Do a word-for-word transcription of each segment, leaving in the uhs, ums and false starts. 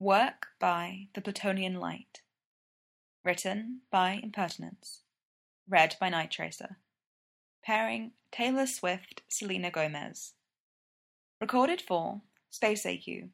Work by The Plutonian Light. Written by Impertinence. Read by Night Tracer. Pairing Taylor Swift, Selena Gomez. Recorded for Space A Q.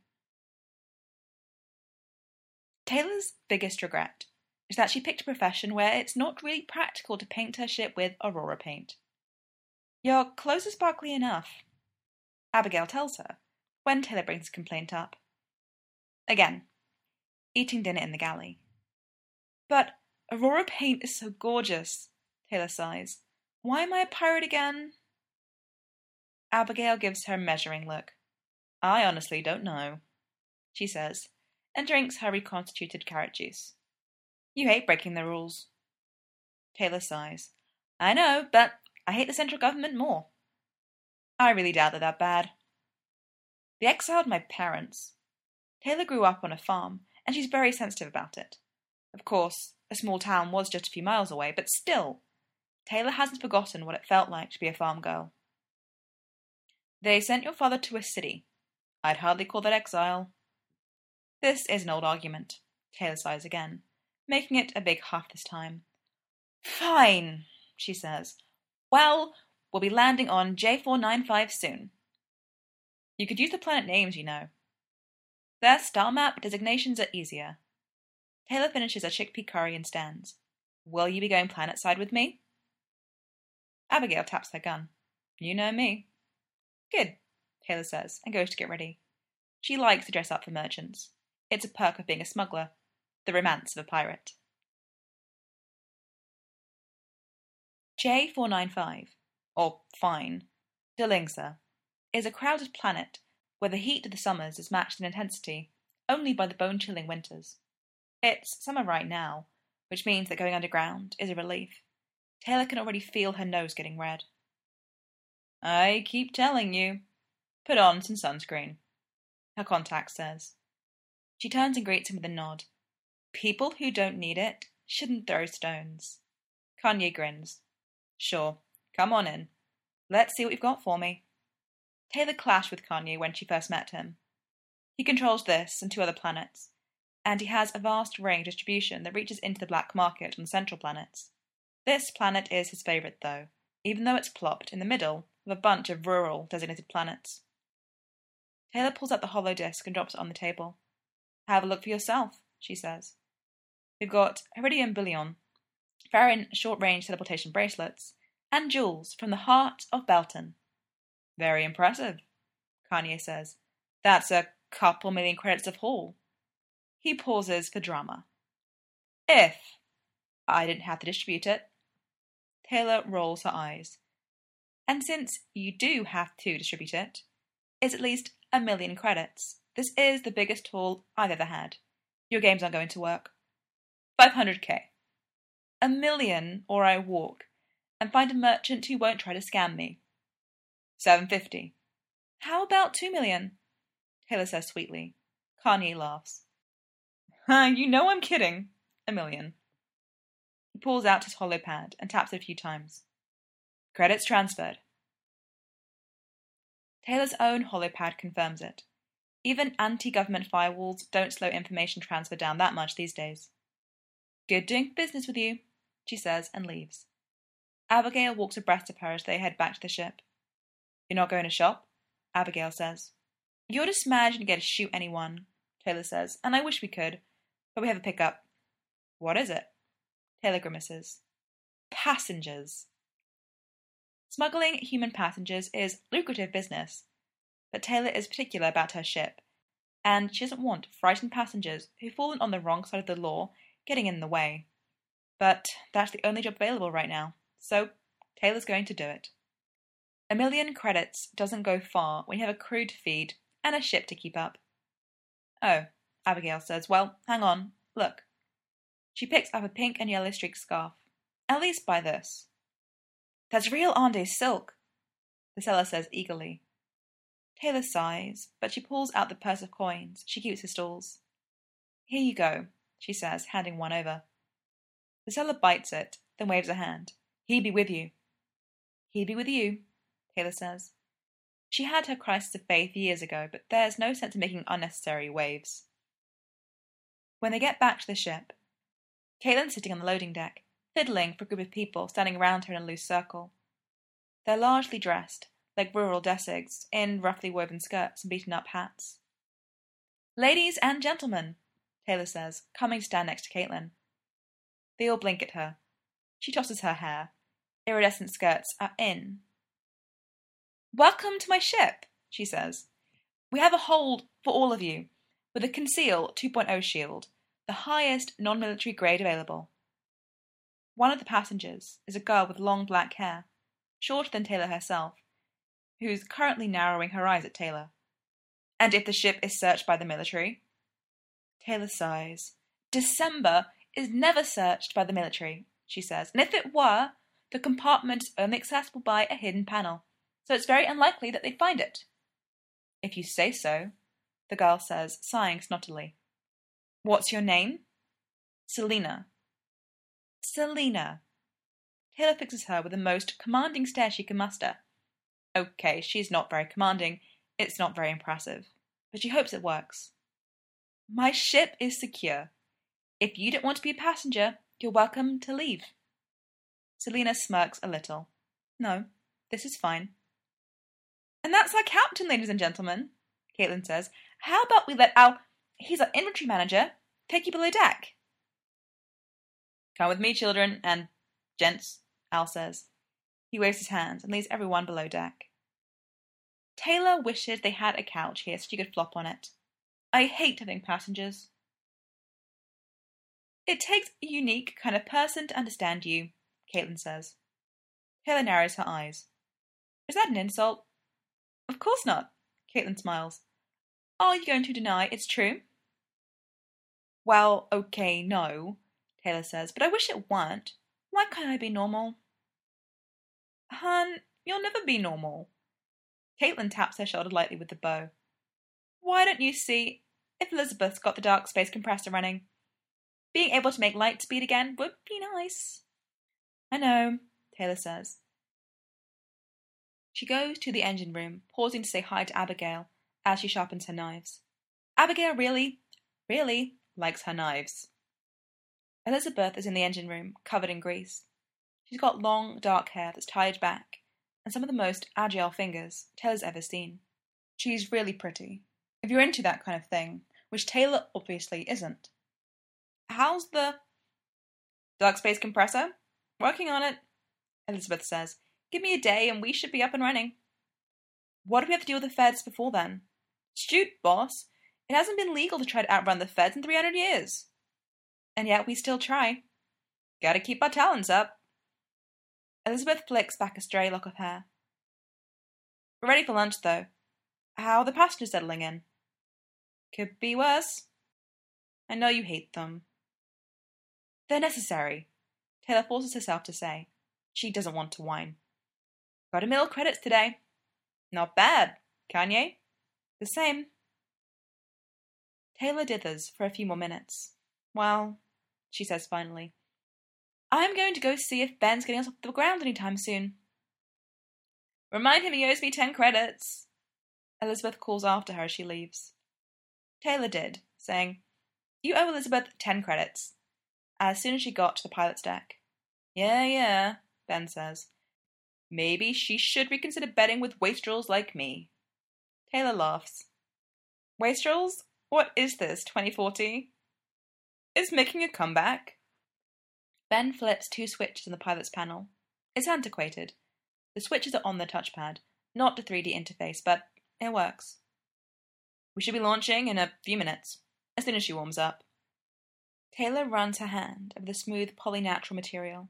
Taylor's biggest regret is that she picked a profession where it's not really practical to paint her ship with Aurora paint. Your clothes are sparkly enough, Abigail tells her, when Taylor brings a complaint up. Again, eating dinner in the galley. But Aurora paint is so gorgeous, Taylor sighs. Why am I a pirate again? Abigail gives her a measuring look. I honestly don't know, she says, and drinks her reconstituted carrot juice. You hate breaking the rules. Taylor sighs. I know, but I hate the central government more. I really doubt they're that bad. They exiled my parents. Taylor grew up on a farm, and she's very sensitive about it. Of course, a small town was just a few miles away, but still, Taylor hasn't forgotten what it felt like to be a farm girl. They sent your father to a city. I'd hardly call that exile. This is an old argument, Taylor sighs again, making it a big huff this time. Fine, she says. Well, we'll be landing on J four ninety-five soon. You could use the planet names, you know. Their star map designations are easier. Taylor finishes a chickpea curry and stands. Will you be going planet-side with me? Abigail taps her gun. You know me. Good, Taylor says, and goes to get ready. She likes to dress up for merchants. It's a perk of being a smuggler, the romance of a pirate. J four ninety-five, or Fine, Delingsa, is a crowded planet where the heat of the summers is matched in intensity only by the bone-chilling winters. It's summer right now, which means that going underground is a relief. Taylor can already feel her nose getting red. I keep telling you. Put on some sunscreen, her contact says. She turns and greets him with a nod. People who don't need it shouldn't throw stones. Kanye grins. Sure, come on in. Let's see what you've got for me. Taylor clashed with Kanye when she first met him. He controls this and two other planets, and he has a vast range of distribution that reaches into the black market on the central planets. This planet is his favourite, though, even though it's plopped in the middle of a bunch of rural designated planets. Taylor pulls out the hollow disc and drops it on the table. Have a look for yourself, she says. We've got iridium bullion, Farron short-range teleportation bracelets, and jewels from the heart of Belton. Very impressive, Kanye says. That's a couple million credits of haul. He pauses for drama. If I didn't have to distribute it. Taylor rolls her eyes. And since you do have to distribute it, it's at least a million credits. This is the biggest haul I've ever had. Your games aren't going to work. five hundred K. A million, or I walk, and find a merchant who won't try to scam me. seven hundred fifty. How about two million? Taylor says sweetly. Kanye laughs. Huh, you know I'm kidding. A million. He pulls out his hollow pad and taps it a few times. Credits transferred. Taylor's own hollow pad confirms it. Even anti-government firewalls don't slow information transfer down that much these days. Good doing business with you, she says and leaves. Abigail walks abreast of her as they head back to the ship. You're not going to shop? Abigail says. You're just mad you get to shoot anyone, Taylor says, and I wish we could, but we have a pickup. What is it? Taylor grimaces. Passengers. Smuggling human passengers is lucrative business, but Taylor is particular about her ship, and she doesn't want frightened passengers who've fallen on the wrong side of the law getting in the way. But that's the only job available right now, so Taylor's going to do it. A million credits doesn't go far when you have a crew to feed and a ship to keep up. Oh, Abigail says, well, hang on, look. She picks up a pink and yellow streaked scarf. At least buy this. That's real Andes silk, the seller says eagerly. Taylor sighs, but she pulls out the purse of coins she keeps for stalls. Here you go, she says, handing one over. The seller bites it, then waves a hand. He be with you. He be with you, Taylor says. She had her crisis of faith years ago, but there's no sense in making unnecessary waves. When they get back to the ship, Caitlin's sitting on the loading deck, fiddling for a group of people standing around her in a loose circle. They're largely dressed, like rural desigs, in roughly woven skirts and beaten-up hats. "Ladies and gentlemen," Taylor says, coming to stand next to Caitlin. They all blink at her. She tosses her hair. Iridescent skirts are in. "Welcome to my ship," she says. "We have a hold for all of you, with a Conceal two point oh shield, the highest non-military grade available." One of the passengers is a girl with long black hair, shorter than Taylor herself, who's currently narrowing her eyes at Taylor. "And if the ship is searched by the military?" Taylor sighs. "December is never searched by the military," she says, "and if it were, the compartment is only accessible by a hidden panel, so it's very unlikely that they'd find it." "If you say so," the girl says, sighing snottily. "What's your name?" "Selina." Selina. Taylor fixes her with the most commanding stare she can muster. Okay, she's not very commanding. It's not very impressive. But she hopes it works. "My ship is secure. If you don't want to be a passenger, you're welcome to leave." Selina smirks a little. "No, this is fine." "And that's our captain, ladies and gentlemen," Caitlin says. "How about we let Al, he's our inventory manager, take you below deck?" "Come with me, children, and gents," Al says. He waves his hands and leads everyone below deck. Taylor wishes they had a couch here so she could flop on it. "I hate having passengers." "It takes a unique kind of person to understand you," Caitlin says. Taylor narrows her eyes. "Is that an insult?" "Of course not," Caitlin smiles. "Are you going to deny it's true?" "Well, okay, no," Taylor says, "but I wish it weren't. Why can't I be normal?" "Hun, you'll never be normal." Caitlin taps her shoulder lightly with the bow. "Why don't you see if Elizabeth's got the dark space compressor running? Being able to make light speed again would be nice." "I know," Taylor says. She goes to the engine room, pausing to say hi to Abigail as she sharpens her knives. Abigail really, really likes her knives. Elizabeth is in the engine room, covered in grease. She's got long, dark hair that's tied back, and some of the most agile fingers Taylor's ever seen. She's really pretty, if you're into that kind of thing, which Taylor obviously isn't. "How's the dark space compressor?" "Working on it," Elizabeth says. "Give me a day and we should be up and running." "What do we have to deal with the feds before then?" "Shoot, boss. It hasn't been legal to try to outrun the feds in three hundred years. And yet we still try. Gotta keep our talents up." Elizabeth flicks back a stray lock of hair. "We're ready for lunch, though. How are the passengers settling in?" "Could be worse." "I know you hate them." "They're necessary," Taylor forces herself to say. She doesn't want to whine. "Got a mill credits today." "Not bad. Kanye?" "The same." Taylor dithers for a few more minutes. "Well," she says finally, "I'm going to go see if Ben's getting us off the ground anytime soon." "Remind him he owes me ten credits," Elizabeth calls after her as she leaves. Taylor did, saying, "You owe Elizabeth ten credits," as soon as she got to the pilot's deck. "Yeah, yeah," Ben says. "Maybe she should reconsider betting with wastrels like me." Taylor laughs. "Wastrels? What is this, twenty forty? Is making a comeback?" Ben flips two switches on the pilot's panel. It's antiquated. The switches are on the touchpad, not the three D interface, but it works. "We should be launching in a few minutes, as soon as she warms up." Taylor runs her hand over the smooth polynatural material.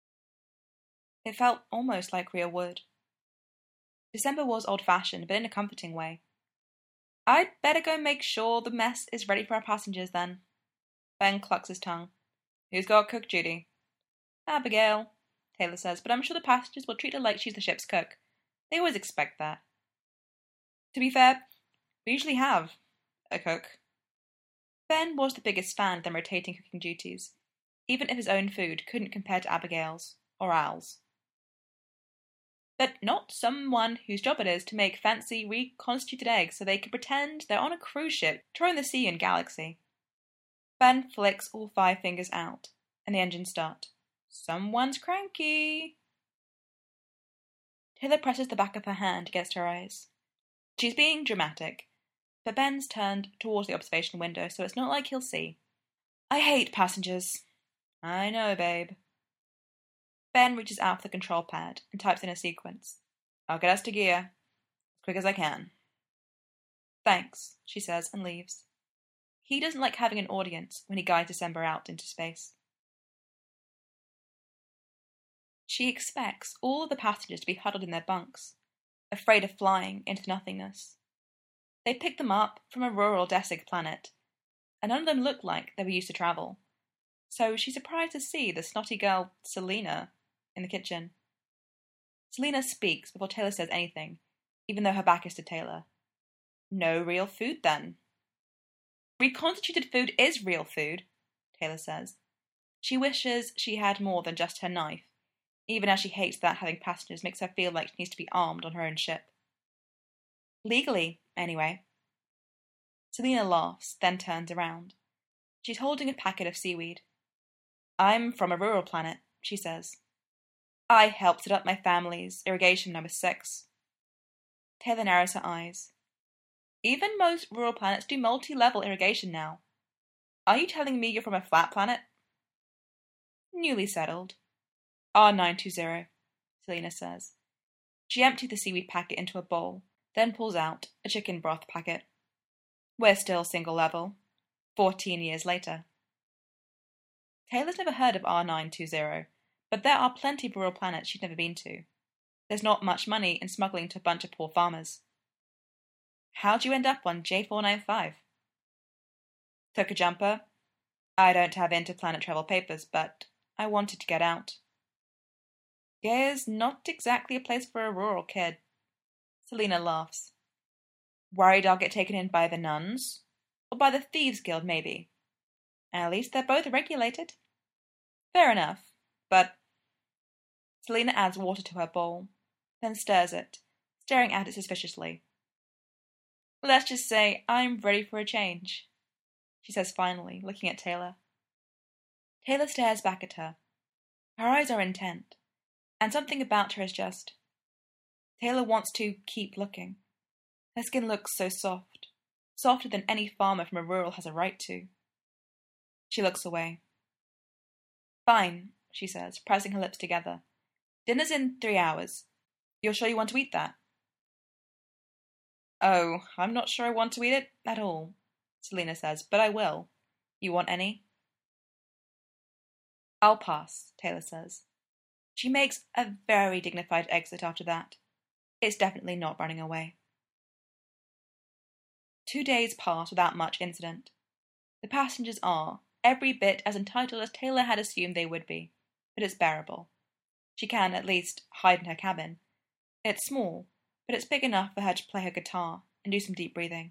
It felt almost like real wood. December was old-fashioned, but in a comforting way. "I'd better go make sure the mess is ready for our passengers, then." Ben clucks his tongue. "Who's got cook duty?" "Abigail," Taylor says, "but I'm sure the passengers will treat her like she's the ship's cook. They always expect that." To be fair, we usually have a cook. Ben was the biggest fan of them rotating cooking duties, even if his own food couldn't compare to Abigail's or Al's. But not someone whose job it is to make fancy reconstituted eggs so they can pretend they're on a cruise ship touring the sea and galaxy. Ben flicks all five fingers out, and the engines start. Someone's cranky. Taylor presses the back of her hand against her eyes. She's being dramatic, but Ben's turned towards the observation window, so it's not like he'll see. I hate passengers. I know, babe. Ben reaches out for the control pad and types in a sequence. I'll get us to gear. As quick as I can. Thanks, she says, and leaves. He doesn't like having an audience when he guides December out into space. She expects all of the passengers to be huddled in their bunks, afraid of flying into nothingness. They pick them up from a rural desert planet, and none of them look like they were used to travel. So she's surprised to see the snotty girl, Selena, in the kitchen. Selena speaks before Taylor says anything, even though her back is to Taylor. No real food, then. Reconstituted food is real food, Taylor says. She wishes she had more than just her knife, even as she hates that having passengers makes her feel like she needs to be armed on her own ship. Legally, anyway. Selena laughs, then turns around. She's holding a packet of seaweed. I'm from a rural planet, she says. I helped set up my family's irrigation when I was six. Taylor narrows her eyes. Even most rural planets do multi-level irrigation now. Are you telling me you're from a flat planet? Newly settled. R nine two zero, Selena says. She empties the seaweed packet into a bowl, then pulls out a chicken broth packet. We're still single level. Fourteen years later. Taylor's never heard of R nine two zero, but there are plenty of rural planets she'd never been to. There's not much money in smuggling to a bunch of poor farmers. How'd you end up on J four ninety-five? Took a jumper. I don't have interplanet travel papers, but I wanted to get out. Gaia's not exactly a place for a rural kid. Selena laughs. Worried I'll get taken in by the nuns? Or by the Thieves Guild, maybe. At least they're both regulated. Fair enough, but... Selena adds water to her bowl, then stirs it, staring at it suspiciously. Let's just say I'm ready for a change, she says finally, looking at Taylor. Taylor stares back at her. Her eyes are intent, and something about her is just... Taylor wants to keep looking. Her skin looks so soft, softer than any farmer from a rural has a right to. She looks away. Fine, she says, pressing her lips together. Dinner's in three hours. You're sure you want to eat that? Oh, I'm not sure I want to eat it at all, Selena says, but I will. You want any? I'll pass, Taylor says. She makes a very dignified exit after that. It's definitely not running away. Two days pass without much incident. The passengers are every bit as entitled as Taylor had assumed they would be, but it's bearable. She can, at least, hide in her cabin. It's small, but it's big enough for her to play her guitar and do some deep breathing.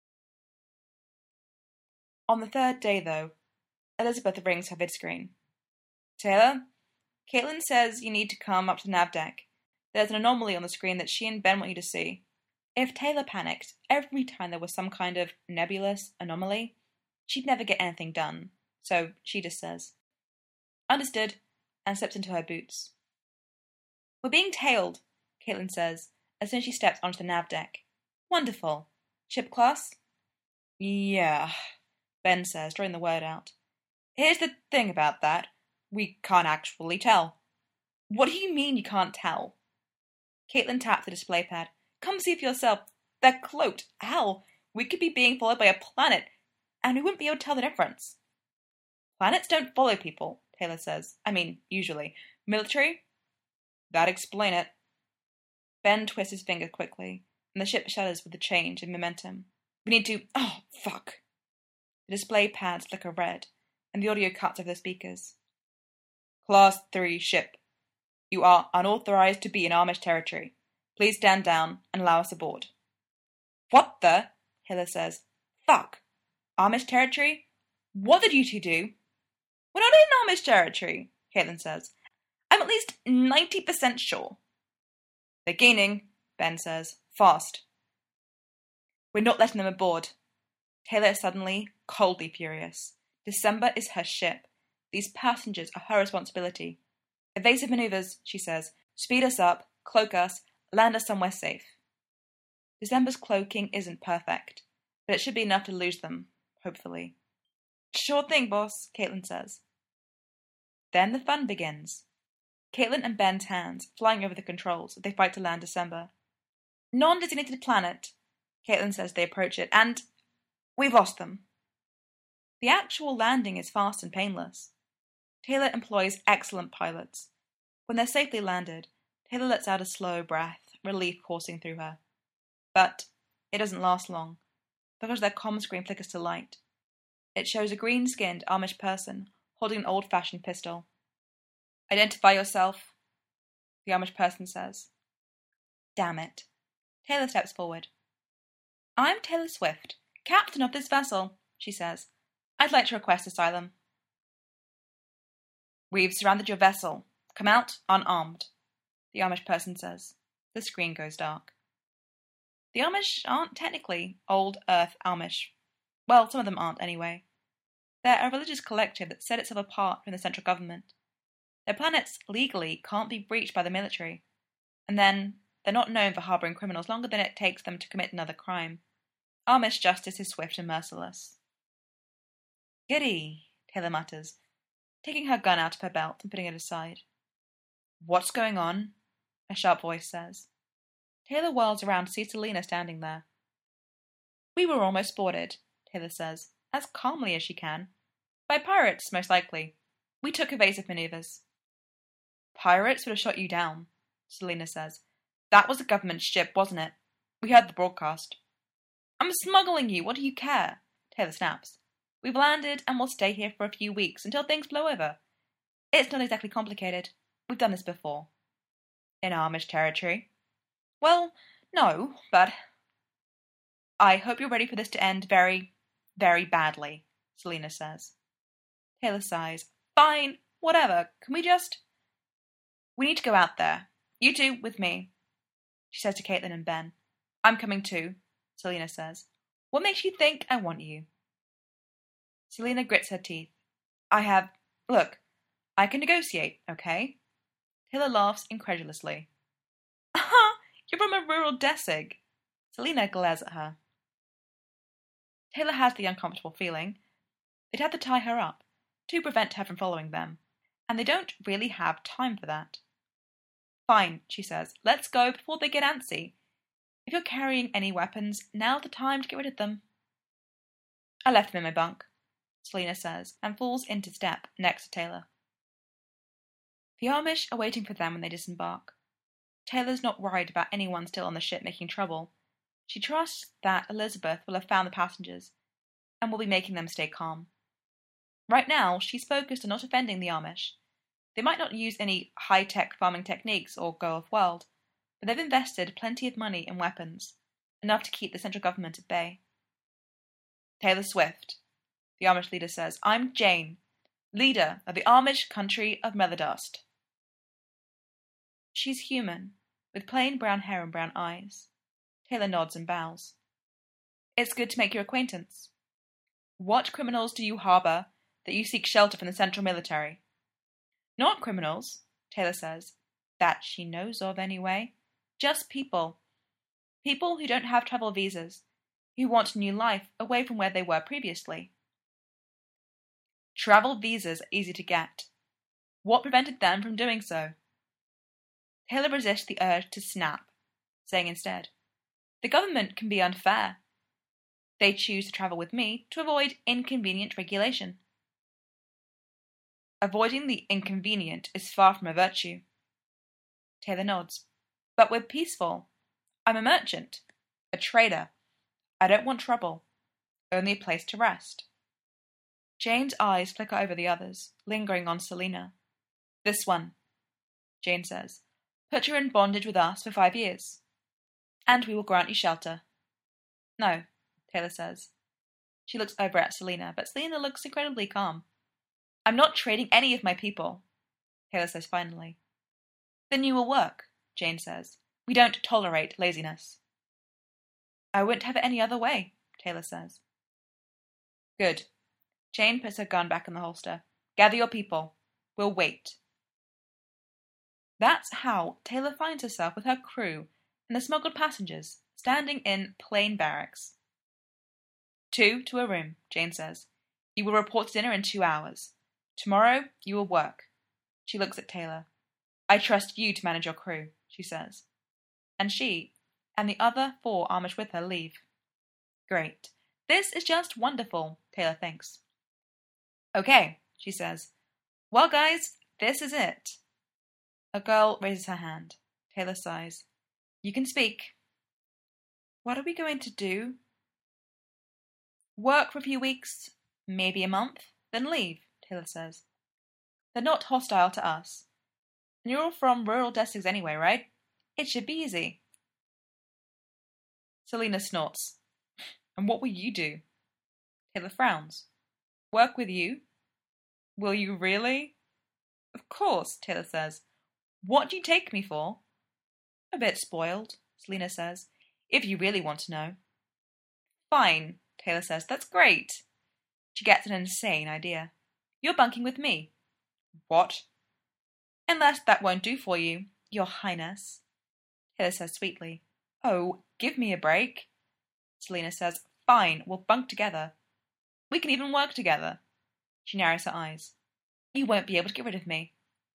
On the third day, though, Elizabeth rings her vidscreen. Taylor, Caitlin says you need to come up to the nav deck. There's an anomaly on the screen that she and Ben want you to see. If Taylor panicked every time there was some kind of nebulous anomaly, she'd never get anything done, so she just says, Understood, and slips into her boots. We're being tailed, Caitlin says, as soon as she steps onto the nav deck. Wonderful. Ship class? Yeah, Ben says, drawing the word out. Here's the thing about that. We can't actually tell. What do you mean you can't tell? Caitlin taps the display pad. Come see for yourself. They're cloaked. Hell, we could be being followed by a planet, and we wouldn't be able to tell the difference. Planets don't follow people, Taylor says. I mean, usually. Military? That'd explain it. Ben twists his finger quickly, and the ship shudders with the change in momentum. We need to... Oh, fuck. The display pads flicker red, and the audio cuts over the speakers. Class three ship. You are unauthorized to be in Amish territory. Please stand down and allow us aboard. What the? Taylor says. Fuck. Amish territory? What did you two do? We're not in Amish territory, Caitlin says. I'm at least ninety percent sure. They're gaining, Ben says. Fast. We're not letting them aboard. Taylor is suddenly, coldly furious. December is her ship. These passengers are her responsibility. Evasive maneuvers, she says. Speed us up, cloak us, land us somewhere safe. December's cloaking isn't perfect, but it should be enough to lose them, hopefully. Sure thing, boss, Caitlin says. Then the fun begins. Caitlin and Ben's hands flying over the controls as they fight to land December. Non-designated planet, Caitlin says they approach it, and we've lost them. The actual landing is fast and painless. Taylor employs excellent pilots. When they're safely landed, Taylor lets out a slow breath, relief coursing through her. But it doesn't last long, because their comm screen flickers to light. It shows a green-skinned Amish person holding an old-fashioned pistol. Identify yourself, the Amish person says. Damn it. Taylor steps forward. I'm Taylor Swift, captain of this vessel, she says. I'd like to request asylum. We've surrounded your vessel. Come out unarmed, the Amish person says. The screen goes dark. The Amish aren't technically Old Earth Amish. Well, some of them aren't anyway. They're a religious collective that set itself apart from the central government. Their planets legally can't be breached by the military, and then they're not known for harbouring criminals longer than it takes them to commit another crime. Amish justice is swift and merciless. Giddy, Taylor mutters, taking her gun out of her belt and putting it aside. What's going on? A sharp voice says. Taylor whirls around to see Selina standing there. We were almost boarded, Taylor says, as calmly as she can. By pirates, most likely. We took evasive maneuvers. Pirates would have shot you down, Selina says. That was a government ship, wasn't it? We heard the broadcast. I'm smuggling you, what do you care? Taylor snaps. We've landed and we'll stay here for a few weeks until things blow over. It's not exactly complicated. We've done this before. In Amish territory? Well, no, but... I hope you're ready for this to end very, very badly, Selina says. Taylor sighs. Fine, whatever. Can we just... We need to go out there. You two, with me, she says to Caitlin and Ben. I'm coming too, Selina says. What makes you think I want you? Selina grits her teeth. I have... Look, I can negotiate, okay? Taylor laughs incredulously. Aha! You're from a rural Dessig. Selina glares at her. Taylor has the uncomfortable feeling. They'd have to tie her up, to prevent her from following them, and they don't really have time for that. Fine, she says. Let's go before they get antsy. If you're carrying any weapons, now's the time to get rid of them. I left them in my bunk, Selina says, and falls into step next to Taylor. The Amish are waiting for them when they disembark. Taylor's not worried about anyone still on the ship making trouble. She trusts that Elizabeth will have found the passengers, and will be making them stay calm. Right now, she's focused on not offending the Amish. They might not use any high-tech farming techniques or go off-world, but they've invested plenty of money in weapons, enough to keep the central government at bay. Taylor Swift, the Amish leader says. I'm Jane, leader of the Amish country of Melodust. She's human, with plain brown hair and brown eyes. Taylor nods and bows. It's good to make your acquaintance. What criminals do you harbour that you seek shelter from the central military? Not criminals, Taylor says. That she knows of, anyway. Just people. People who don't have travel visas, who want a new life away from where they were previously. Travel visas are easy to get. What prevented them from doing so? Taylor resists the urge to snap, saying instead, the government can be unfair. They choose to travel with me to avoid inconvenient regulation. Avoiding the inconvenient is far from a virtue. Taylor nods. But we're peaceful. I'm a merchant, a trader. I don't want trouble, only a place to rest. Jane's eyes flicker over the others, lingering on Selina. This one, Jane says. Put her in bondage with us for five years, and we will grant you shelter. No, Taylor says. She looks over at Selina, but Selina looks incredibly calm. I'm not trading any of my people, Taylor says finally. Then you will work, Jane says. We don't tolerate laziness. I wouldn't have it any other way, Taylor says. Good. Jane puts her gun back in the holster. Gather your people. We'll wait. That's how Taylor finds herself with her crew and the smuggled passengers, standing in plain barracks. Two to a room, Jane says. You will report to dinner in two hours. Tomorrow you will work. She looks at Taylor. I trust you to manage your crew, she says. And she and the other four Amish with her leave. Great. This is just wonderful, Taylor thinks. Okay, she says. Well, guys, this is it. A girl raises her hand. Taylor sighs. You can speak. What are we going to do? Work for a few weeks, maybe a month, then leave, Taylor says. They're not hostile to us. And you're all from rural districts anyway, right? It should be easy. Selena snorts. And what will you do? Taylor frowns. Work with you? Will you really? Of course, Taylor says. What do you take me for? A bit spoiled, Selena says, if you really want to know. Fine, Taylor says. That's great. She gets an insane idea. You're bunking with me. What? Unless that won't do for you, Your Highness. Taylor says sweetly. Oh, give me a break. Selena says, fine, we'll bunk together. We can even work together. She narrows her eyes. You won't be able to get rid of me.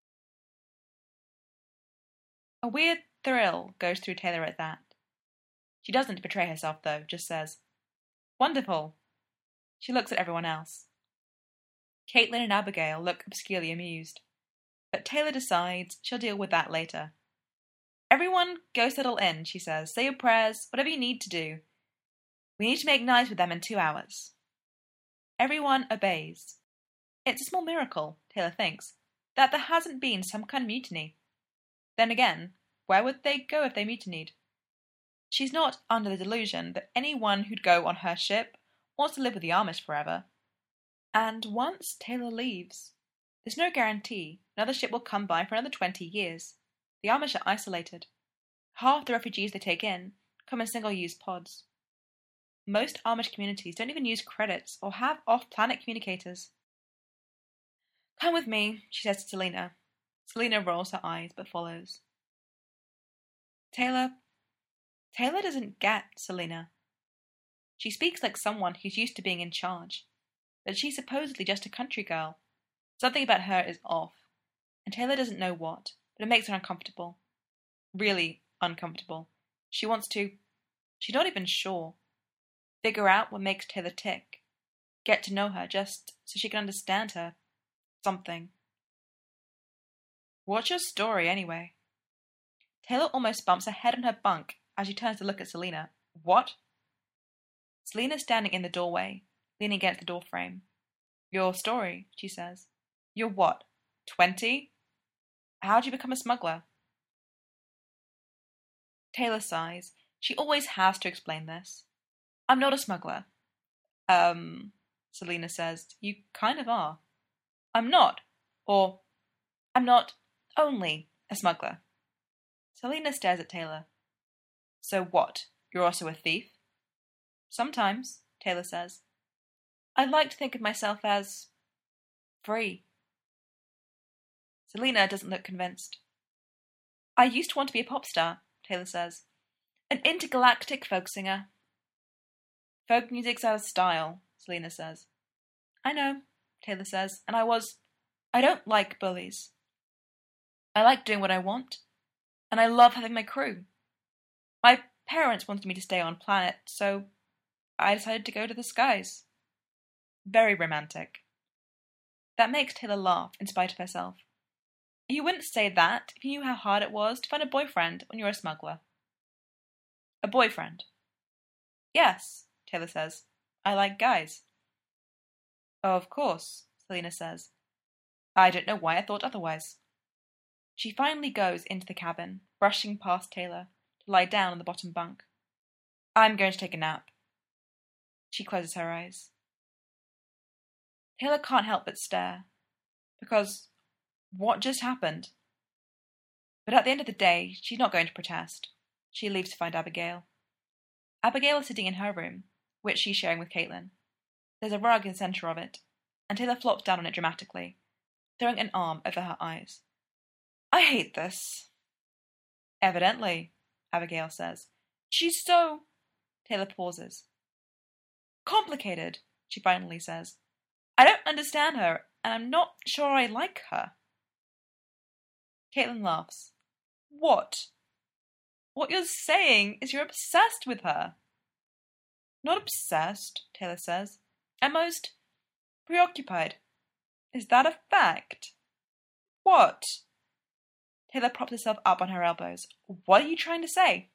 A weird thrill goes through Taylor at that. She doesn't betray herself, though, just says, wonderful. She looks at everyone else. Caitlin and Abigail look obscurely amused, but Taylor decides she'll deal with that later. Everyone go settle in, she says. Say your prayers, whatever you need to do. We need to make nice with them in two hours. Everyone obeys. It's a small miracle, Taylor thinks, that there hasn't been some kind of mutiny. Then again, where would they go if they mutinied? She's not under the delusion that anyone who'd go on her ship wants to live with the Amish forever. And once Taylor leaves, there's no guarantee another ship will come by for another twenty years. The Amish are isolated. Half the refugees they take in come in single-use pods. Most Amish communities don't even use credits or have off-planet communicators. Come with me, she says to Selena. Selena rolls her eyes but follows. Taylor... Taylor doesn't get Selena. She speaks like someone who's used to being in charge, but she's supposedly just a country girl. Something about her is off, and Taylor doesn't know what, but it makes her uncomfortable. Really uncomfortable. She wants to... She's not even sure. Figure out what makes Taylor tick. Get to know her just so she can understand her. Something. What's your story, anyway? Taylor almost bumps her head on her bunk as she turns to look at Selena. What? Selena's standing in the doorway, leaning against the doorframe. Your story, she says. You're what, twenty? How'd you become a smuggler? Taylor sighs. She always has to explain this. I'm not a smuggler. Um, Selena says, you kind of are. I'm not. Or, I'm not only a smuggler. Selena stares at Taylor. So what? You're also a thief? Sometimes, Taylor says. I like to think of myself as... free. Selena doesn't look convinced. I used to want to be a pop star, Taylor says. An intergalactic folk singer. Folk music's out of style, Selena says. I know, Taylor says, and I was... I don't like bullies. I like doing what I want, and I love having my crew. My parents wanted me to stay on planet, so I decided to go to the skies. Very romantic. That makes Taylor laugh in spite of herself. You wouldn't say that if you knew how hard it was to find a boyfriend when you're a smuggler. A boyfriend? Yes, Taylor says. I like guys. Oh, of course, Selena says. I don't know why I thought otherwise. She finally goes into the cabin, brushing past Taylor, to lie down on the bottom bunk. I'm going to take a nap. She closes her eyes. Taylor can't help but stare, because what just happened? But at the end of the day, she's not going to protest. She leaves to find Abigail. Abigail is sitting in her room, which she's sharing with Caitlin. There's a rug in the centre of it, and Taylor flops down on it dramatically, throwing an arm over her eyes. I hate this. Evidently, Abigail says. She's so... Taylor pauses. Complicated, she finally says. I don't understand her, and I'm not sure I like her. Caitlin laughs. What? What you're saying is you're obsessed with her. Not obsessed, Taylor says. At most, preoccupied. Is that a fact? What? Taylor props herself up on her elbows. What are you trying to say?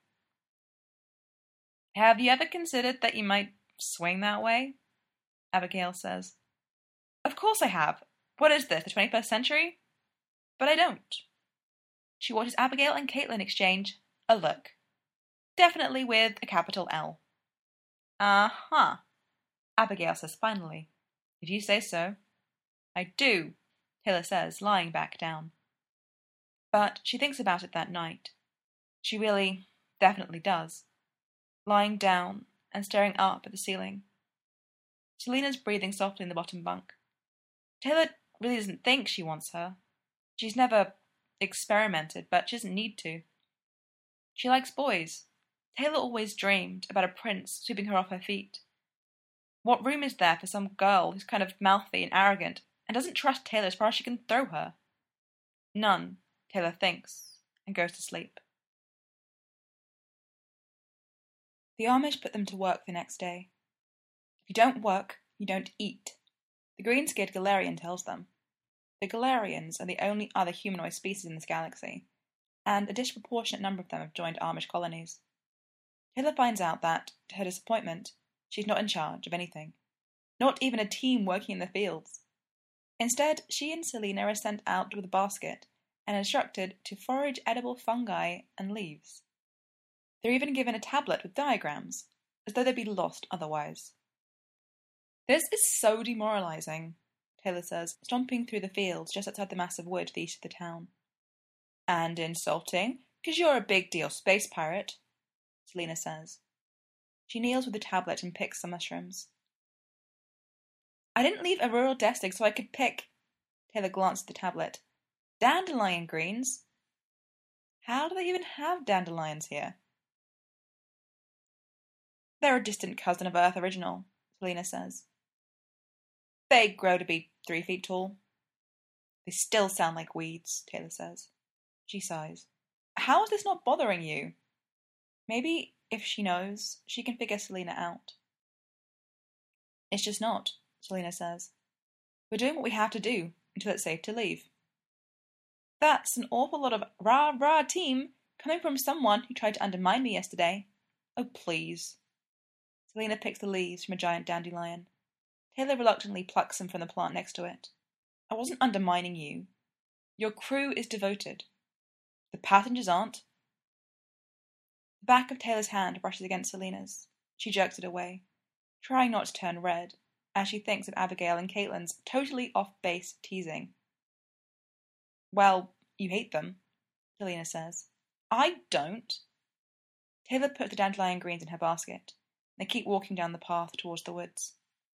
Have you ever considered that you might swing that way? Abigail says. Of course I have. What is this, the twenty-first century? But I don't. She watches Abigail and Caitlin exchange a look. Definitely with a capital L. Uh-huh, Abigail says finally. If you say so. I do, Taylor says, lying back down. But she thinks about it that night. She really, definitely does. Lying down and staring up at the ceiling. Selena's breathing softly in the bottom bunk. Taylor really doesn't think she wants her. She's never experimented, but she doesn't need to. She likes boys. Taylor always dreamed about a prince sweeping her off her feet. What room is there for some girl who's kind of mouthy and arrogant and doesn't trust Taylor as far as she can throw her? None, Taylor thinks, and goes to sleep. The Amish put them to work the next day. If you don't work, you don't eat, the green-skinned Galarian tells them. The Galarians are the only other humanoid species in this galaxy, and a disproportionate number of them have joined Amish colonies. Taylor finds out that, to her disappointment, she's not in charge of anything. Not even a team working in the fields. Instead, she and Selena are sent out with a basket and instructed to forage edible fungi and leaves. They're even given a tablet with diagrams, as though they'd be lost otherwise. This is so demoralizing, Taylor says, stomping through the fields just outside the massive wood to the east of the town. And insulting, because you're a big deal space pirate, Selena says. She kneels with the tablet and picks some mushrooms. I didn't leave a rural destig so I could pick... Taylor glanced at the tablet. Dandelion greens? How do they even have dandelions here? They're a distant cousin of Earth Original, Selena says. They grow to be three feet tall. They still sound like weeds, Taylor says. She sighs. How is this not bothering you? Maybe, if she knows, she can figure Selena out. It's just not, Selena says. We're doing what we have to do until it's safe to leave. That's an awful lot of rah-rah team coming from someone who tried to undermine me yesterday. Oh, please. Selena picks the leaves from a giant dandelion. Taylor reluctantly plucks them from the plant next to it. I wasn't undermining you. Your crew is devoted. The passengers aren't. The back of Taylor's hand brushes against Selena's. She jerks it away, trying not to turn red, as she thinks of Abigail and Caitlin's totally off-base teasing. Well, you hate them, Selena says. I don't. Taylor puts the dandelion greens in her basket. They keep walking down the path towards the woods.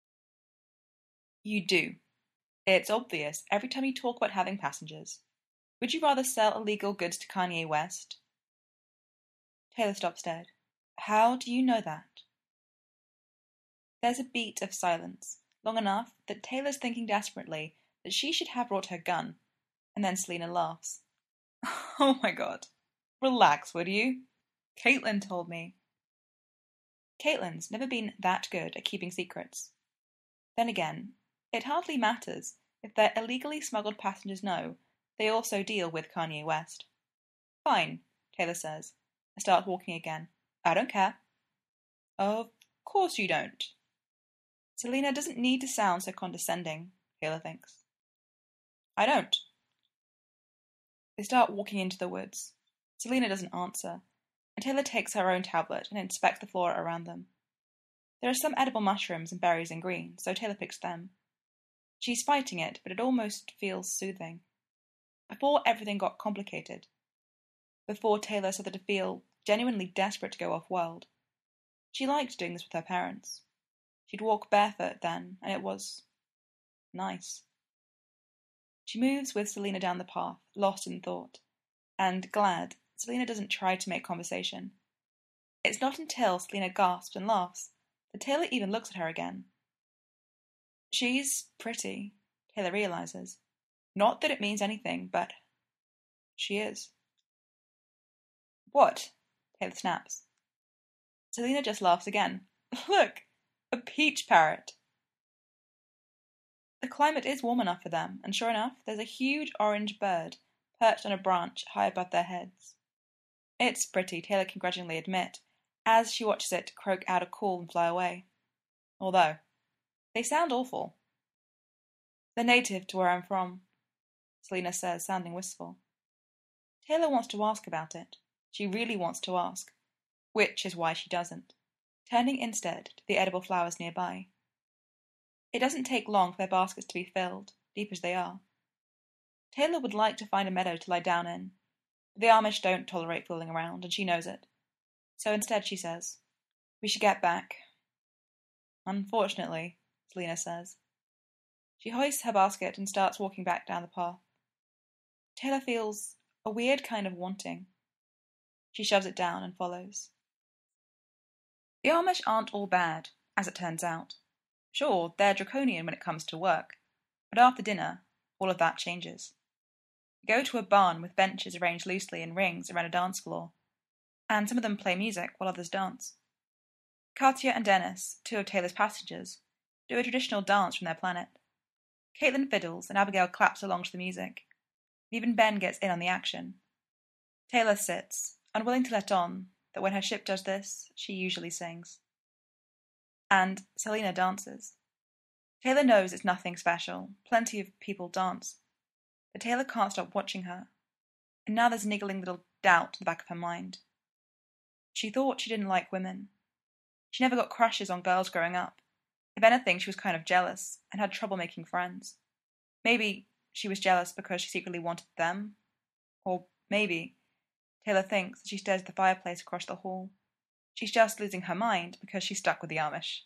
You do. It's obvious every time you talk about having passengers. Would you rather sell illegal goods to Kanye West? Taylor stops dead. How do you know that? There's a beat of silence, long enough that Taylor's thinking desperately that she should have brought her gun, and then Selena laughs. Oh my god. Relax, would you? Caitlin told me. Caitlin's never been that good at keeping secrets. Then again, it hardly matters if their illegally smuggled passengers know they also deal with Kanye West. Fine, Taylor says, and starts walking again. I don't care. Of course you don't. Selena doesn't need to sound so condescending, Taylor thinks. I don't. They start walking into the woods. Selena doesn't answer, and Taylor takes her own tablet and inspects the flora around them. There are some edible mushrooms and berries and green, so Taylor picks them. She's fighting it, but it almost feels soothing. Before everything got complicated, before Taylor started to feel genuinely desperate to go off-world, she liked doing this with her parents. She'd walk barefoot then, and it was... Nice. She moves with Selina down the path, lost in thought, and, glad, Selina doesn't try to make conversation. It's not until Selina gasps and laughs that Taylor even looks at her again. She's pretty, Taylor realizes. Not that it means anything, but she is. What? Taylor snaps. Selina just laughs again. Look, a peach parrot. The climate is warm enough for them, and sure enough, there's a huge orange bird perched on a branch high above their heads. It's pretty, Taylor can grudgingly admit, as she watches it croak out a call and fly away. Although, they sound awful. They're native to where I'm from, Selina says, sounding wistful. Taylor wants to ask about it. She really wants to ask, which is why she doesn't, turning instead to the edible flowers nearby. It doesn't take long for their baskets to be filled, deep as they are. Taylor would like to find a meadow to lie down in, but the Amish don't tolerate fooling around, and she knows it. So instead she says, "We should get back." Unfortunately, Selina says. She hoists her basket and starts walking back down the path. Taylor feels a weird kind of wanting. She shoves it down and follows. The Amish aren't all bad, as it turns out. Sure, they're draconian when it comes to work, but after dinner, all of that changes. They go to a barn with benches arranged loosely in rings around a dance floor, and some of them play music while others dance. Katya and Dennis, two of Taylor's passengers, do a traditional dance from their planet. Caitlin fiddles and Abigail claps along to the music. Even Ben gets in on the action. Taylor sits, unwilling to let on that when her ship does this, she usually sings. And Selina dances. Taylor knows it's nothing special. Plenty of people dance. But Taylor can't stop watching her. And now there's a niggling little doubt in the back of her mind. She thought she didn't like women. She never got crushes on girls growing up. If anything, she was kind of jealous and had trouble making friends. Maybe she was jealous because she secretly wanted them. Or maybe, Taylor thinks as she stares at the fireplace across the hall, she's just losing her mind because she's stuck with the Amish.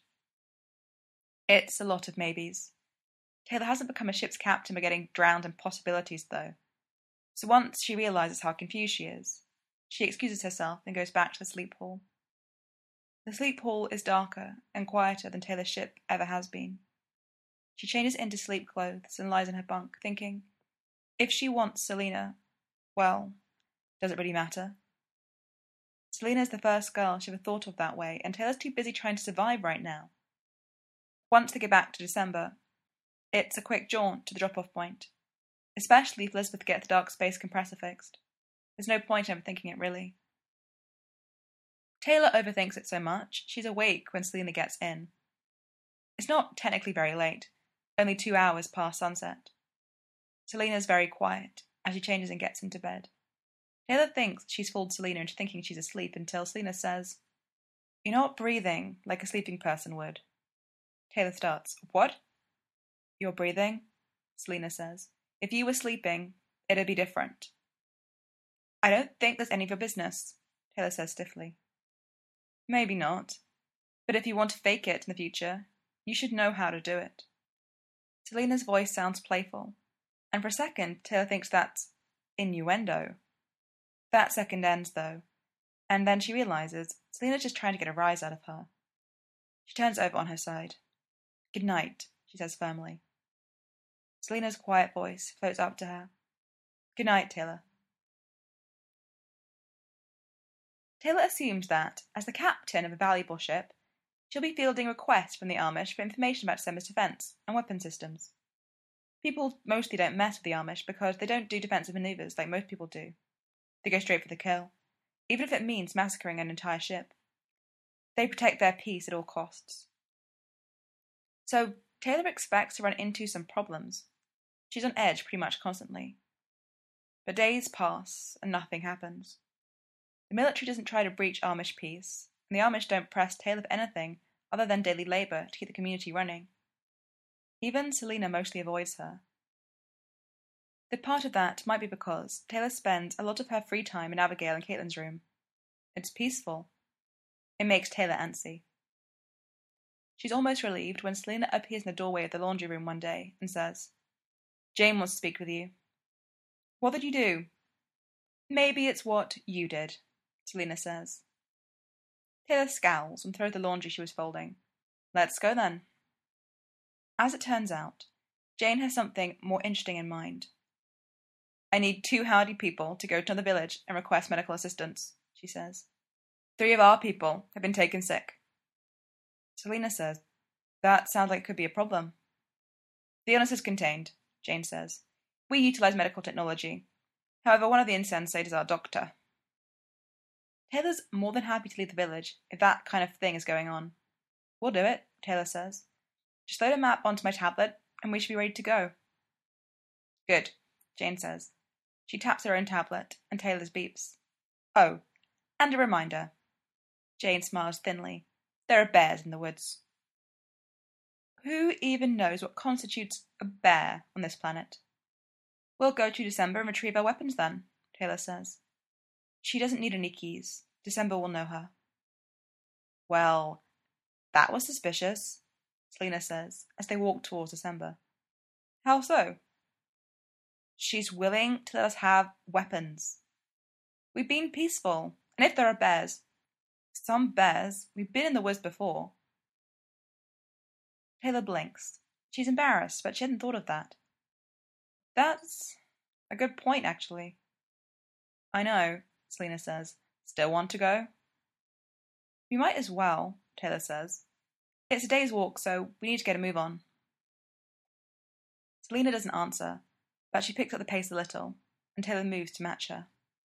It's a lot of maybes. Taylor hasn't become a ship's captain by getting drowned in possibilities, though. So once she realizes how confused she is, she excuses herself and goes back to the sleep hall. The sleep hall is darker and quieter than Taylor's ship ever has been. She changes into sleep clothes and lies in her bunk, thinking, if she wants Selina, well, does it really matter? Selina's the first girl she ever thought of that way, and Taylor's too busy trying to survive right now. Once they get back to December, it's a quick jaunt to the drop-off point, especially if Elizabeth gets the dark space compressor fixed. There's no point in overthinking it, really. Taylor overthinks it so much, she's awake when Selina gets in. It's not technically very late, only two hours past sunset. Selina's very quiet as she changes and gets into bed. Taylor thinks she's fooled Selina into thinking she's asleep until Selina says, "You're not breathing like a sleeping person would." Taylor starts, "What?" "You're breathing," Selina says. "If you were sleeping, it'd be different." "I don't think there's any of your business," Taylor says stiffly. "Maybe not. But if you want to fake it in the future, you should know how to do it." Selina's voice sounds playful, and for a second Taylor thinks that's innuendo. That second ends, though, and then she realizes Selina's just trying to get a rise out of her. She turns over on her side. "Good night," she says firmly. Selina's quiet voice floats up to her. "Good night, Taylor." Taylor assumes that, as the captain of a valuable ship, she'll be fielding requests from the Amish for information about December's defense and weapon systems. People mostly don't mess with the Amish because they don't do defensive maneuvers like most people do. They go straight for the kill, even if it means massacring an entire ship. They protect their peace at all costs. So Taylor expects to run into some problems. She's on edge pretty much constantly. But days pass and nothing happens. The military doesn't try to breach Amish peace, and the Amish don't press Taylor for anything other than daily labour to keep the community running. Even Selina mostly avoids her. But part of that might be because Taylor spends a lot of her free time in Abigail and Caitlin's room. It's peaceful. It makes Taylor antsy. She's almost relieved when Selena appears in the doorway of the laundry room one day and says, "Jane wants to speak with you." "What did you do?" "Maybe it's what you did," Selena says. Taylor scowls and throws the laundry she was folding. "Let's go then." As it turns out, Jane has something more interesting in mind. "I need two howdy people to go to another village and request medical assistance," she says. "Three of our people have been taken sick." Selena says, "That sounds like it could be a problem." "The illness is contained," Jane says. "We utilize medical technology. However, one of the insensate is our doctor." Taylor's more than happy to leave the village if that kind of thing is going on. "We'll do it," Taylor says. "Just load a map onto my tablet and we should be ready to go." "Good," Jane says. She taps her own tablet and Taylor's beeps. "Oh, and a reminder." Jane smiles thinly. "There are bears in the woods." Who even knows what constitutes a bear on this planet? "We'll go to December and retrieve our weapons then," Taylor says. She doesn't need any keys. December will know her. "Well, that was suspicious," Selena says as they walk towards December. "How so?" "She's willing to let us have weapons. We've been peaceful, and if there are bears, some bears, we've been in the woods before." Taylor blinks. She's embarrassed, but she hadn't thought of that. "That's a good point, actually." "I know," Selena says. "Still want to go?" "We might as well," Taylor says. "It's a day's walk, so we need to get a move on." Selena doesn't answer, but she picks up the pace a little, and Taylor moves to match her.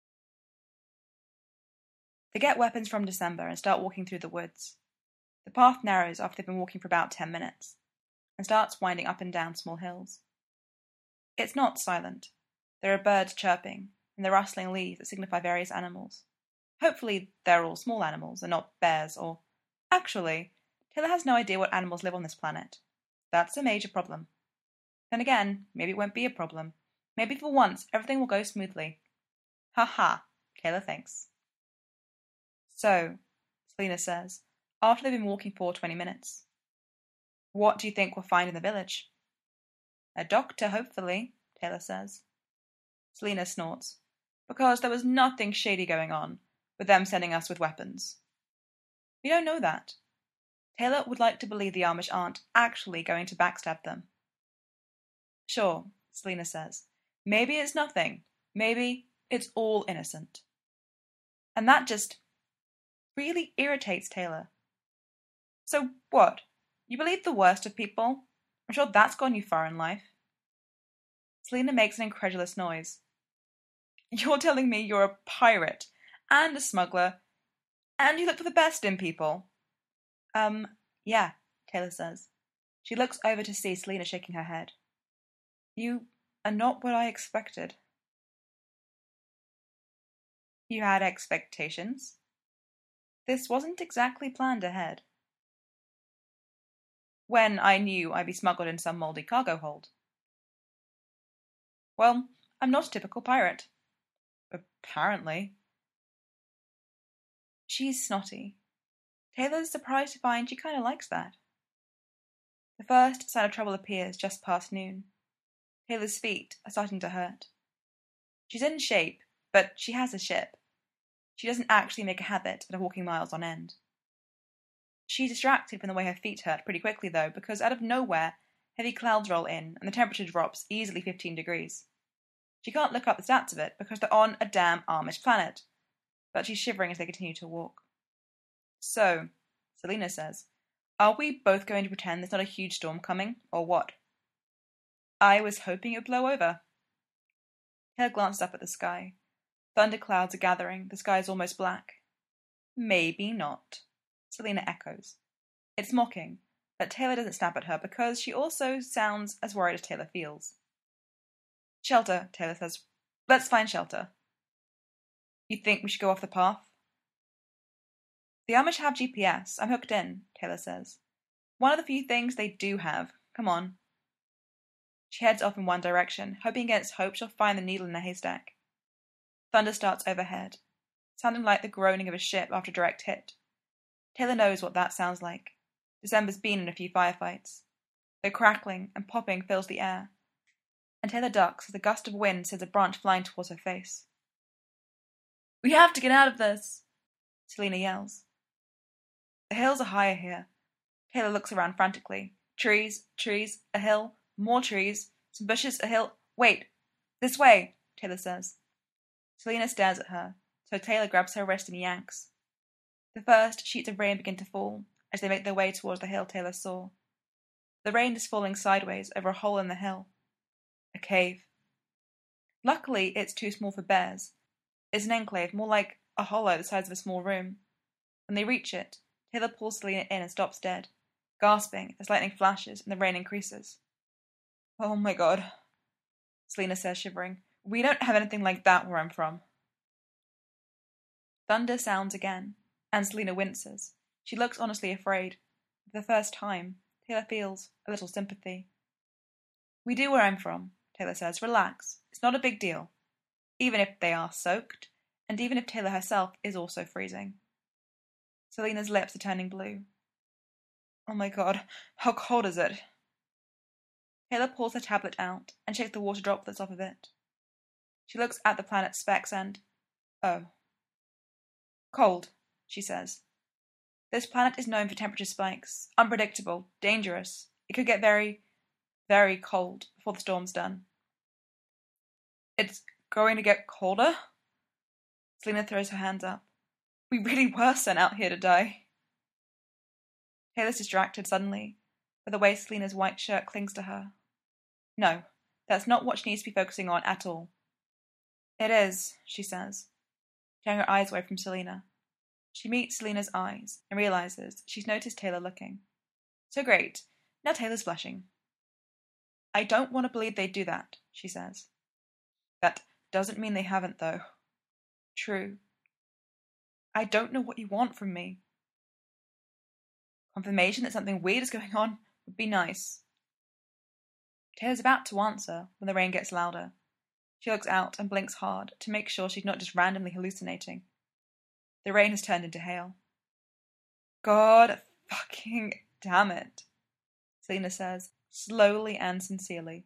They get weapons from December and start walking through the woods. The path narrows after they've been walking for about ten minutes, and starts winding up and down small hills. It's not silent. There are birds chirping, and the rustling leaves that signify various animals. Hopefully they're all small animals, and not bears, or... Actually, Taylor has no idea what animals live on this planet. That's a major problem. Then again, maybe it won't be a problem. Maybe for once everything will go smoothly. Ha ha, Taylor thinks. "So," Selena says, after they've been walking for twenty minutes. "What do you think we'll find in the village?" "A doctor, hopefully," Taylor says. Selena snorts, because there was nothing shady going on with them sending us with weapons. We don't know that. Taylor would like to believe the Amish aren't actually going to backstab them. "Sure," Selena says. "Maybe it's nothing. Maybe it's all innocent." And that just really irritates Taylor. "So what? You believe the worst of people? I'm sure that's gone you far in life." Selena makes an incredulous noise. "You're telling me you're a pirate, and a smuggler, and you look for the best in people?" Um, yeah, Taylor says. She looks over to see Selena shaking her head. "You are not what I expected." "You had expectations?" "This wasn't exactly planned ahead." "When I knew I'd be smuggled in some mouldy cargo hold." "Well, I'm not a typical pirate." "Apparently." She's snotty. Taylor's surprised to find she kind of likes that. The first sign of trouble appears just past noon. Taylor's feet are starting to hurt. She's in shape, but she has a ship. She doesn't actually make a habit of walking miles on end. She's distracted from the way her feet hurt pretty quickly, though, because out of nowhere, heavy clouds roll in and the temperature drops easily fifteen degrees. She can't look up the stats of it because they're on a damn Amish planet, but she's shivering as they continue to walk. "So," Selena says, "are we both going to pretend there's not a huge storm coming, or what?" "I was hoping it would blow over." Taylor glances up at the sky. Thunder clouds are gathering, the sky is almost black. "Maybe not," Selena echoes. It's mocking, but Taylor doesn't snap at her because she also sounds as worried as Taylor feels. "Shelter," Taylor says. "Let's find shelter." "You think we should go off the path?" "The Amish have G P S. I'm hooked in," Taylor says. "One of the few things they do have. Come on." She heads off in one direction, hoping against hope she'll find the needle in a haystack. Thunder starts overhead, sounding like the groaning of a ship after a direct hit. Taylor knows what that sounds like. December's been in a few firefights. The crackling and popping fills the air, and Taylor ducks as a gust of wind sends a branch flying towards her face. "We have to get out of this!" Selina yells. The hills are higher here. Taylor looks around frantically. Trees, trees, a hill, more trees, some bushes, a hill. "Wait! This way!" Taylor says. Selina stares at her, so Taylor grabs her wrist and yanks. The first sheets of rain begin to fall as they make their way towards the hill Taylor saw. The rain is falling sideways over a hole in the hill. A cave. Luckily, it's too small for bears. It's an enclave, more like a hollow the size of a small room. When they reach it, Taylor pulls Selina in and stops dead, gasping as lightning flashes and the rain increases. "Oh my god," Selina says, shivering. "We don't have anything like that where I'm from." Thunder sounds again, and Selina winces. She looks honestly afraid. For the first time, Taylor feels a little sympathy. "We do where I'm from," Taylor says. "Relax. It's not a big deal. Even if they are soaked, and even if Taylor herself is also freezing." Selina's lips are turning blue. "Oh my god, how cold is it?" Taylor pulls her tablet out and shakes the water droplets off of it. She looks at the planet's specs and, oh. "Cold," she says. "This planet is known for temperature spikes. Unpredictable. Dangerous. It could get very, very cold before the storm's done." "It's going to get colder?" Selina throws her hands up. "We really were sent out here to die." Taylor's distracted suddenly, by the way Selina's white shirt clings to her. No, that's not what she needs to be focusing on at all. "It is," she says, turning her eyes away from Selina. She meets Selina's eyes and realizes she's noticed Taylor looking. So great, now Taylor's blushing. "I don't want to believe they'd do that," she says. "That doesn't mean they haven't, though." "True." "I don't know what you want from me." "Confirmation that something weird is going on would be nice." Taylor's about to answer when the rain gets louder. She looks out and blinks hard to make sure she's not just randomly hallucinating. The rain has turned into hail. "God fucking damn it," Selina says, slowly and sincerely.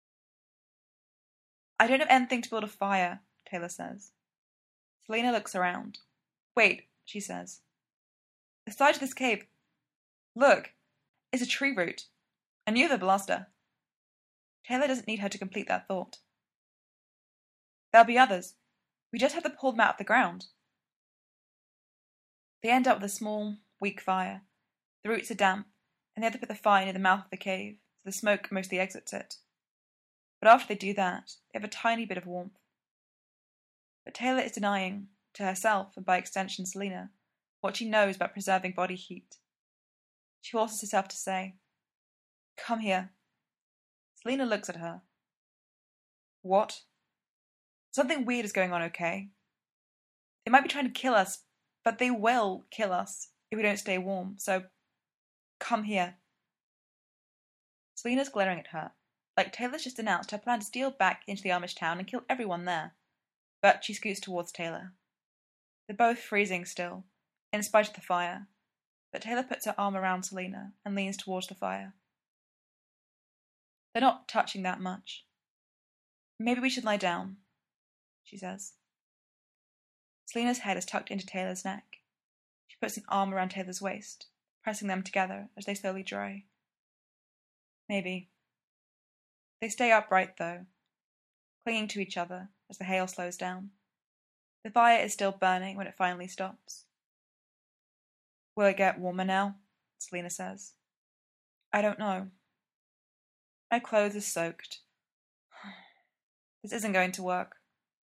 "I don't have anything to build a fire," Taylor says. Selina looks around. "Wait," she says. "The side of this cave, look, it's a tree root. I knew the blaster." Taylor doesn't need her to complete that thought. "There'll be others. We just have to pull them out of the ground." They end up with a small, weak fire. The roots are damp, and they have to put the fire near the mouth of the cave, so the smoke mostly exits it. But after they do that, they have a tiny bit of warmth. But Taylor is denying, to herself and by extension Selina, what she knows about preserving body heat. She forces herself to say, "Come here." Selina looks at her. "What?" "Something weird is going on, okay? They might be trying to kill us, but they will kill us if we don't stay warm, so come here." Selina's glaring at her, like Taylor's just announced her plan to steal back into the Amish town and kill everyone there. But she scoots towards Taylor. They're both freezing still, in spite of the fire, but Taylor puts her arm around Selina and leans towards the fire. They're not touching that much. "Maybe we should lie down," she says. Selina's head is tucked into Taylor's neck. She puts an arm around Taylor's waist, pressing them together as they slowly dry. Maybe. They stay upright, though, clinging to each other as the hail slows down. The fire is still burning when it finally stops. "Will it get warmer now?" Selina says. "I don't know. My clothes are soaked. This isn't going to work."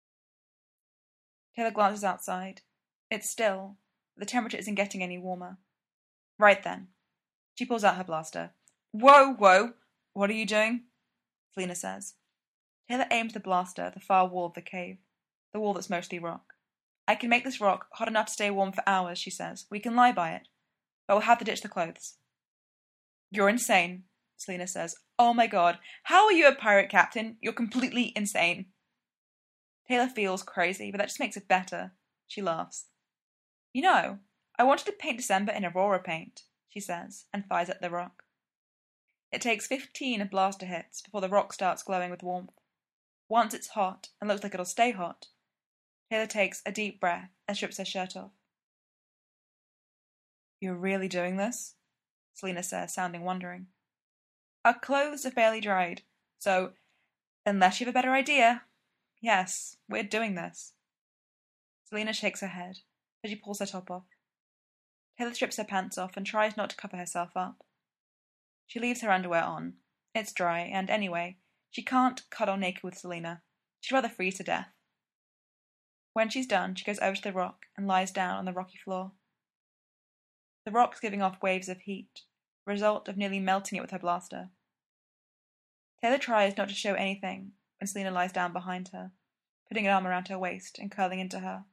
Taylor glances outside. It's still, but the temperature isn't getting any warmer. Right then. She pulls out her blaster. "Whoa, whoa! What are you doing?" Selina says. Taylor aims the blaster at the far wall of the cave, the wall that's mostly rock. "I can make this rock hot enough to stay warm for hours," she says. "We can lie by it, but we'll have to ditch the clothes." "You're insane," Selina says. "Oh my god, how are you a pirate captain? You're completely insane." Taylor feels crazy, but that just makes it better. She laughs. "You know, I wanted to paint December in Aurora paint," she says, and fires at the rock. It takes fifteen blaster hits before the rock starts glowing with warmth. Once it's hot, and looks like it'll stay hot, Taylor takes a deep breath and strips her shirt off. "You're really doing this?" Selena says, sounding wondering. "Our clothes are fairly dried, so, unless you have a better idea, yes, we're doing this." Selena shakes her head, but she pulls her top off. Taylor strips her pants off and tries not to cover herself up. She leaves her underwear on. It's dry, and anyway, she can't cuddle naked with Selena. She'd rather freeze to death. When she's done, she goes over to the rock and lies down on the rocky floor. The rock's giving off waves of heat, the result of nearly melting it with her blaster. Taylor tries not to show anything when Selena lies down behind her, putting an arm around her waist and curling into her.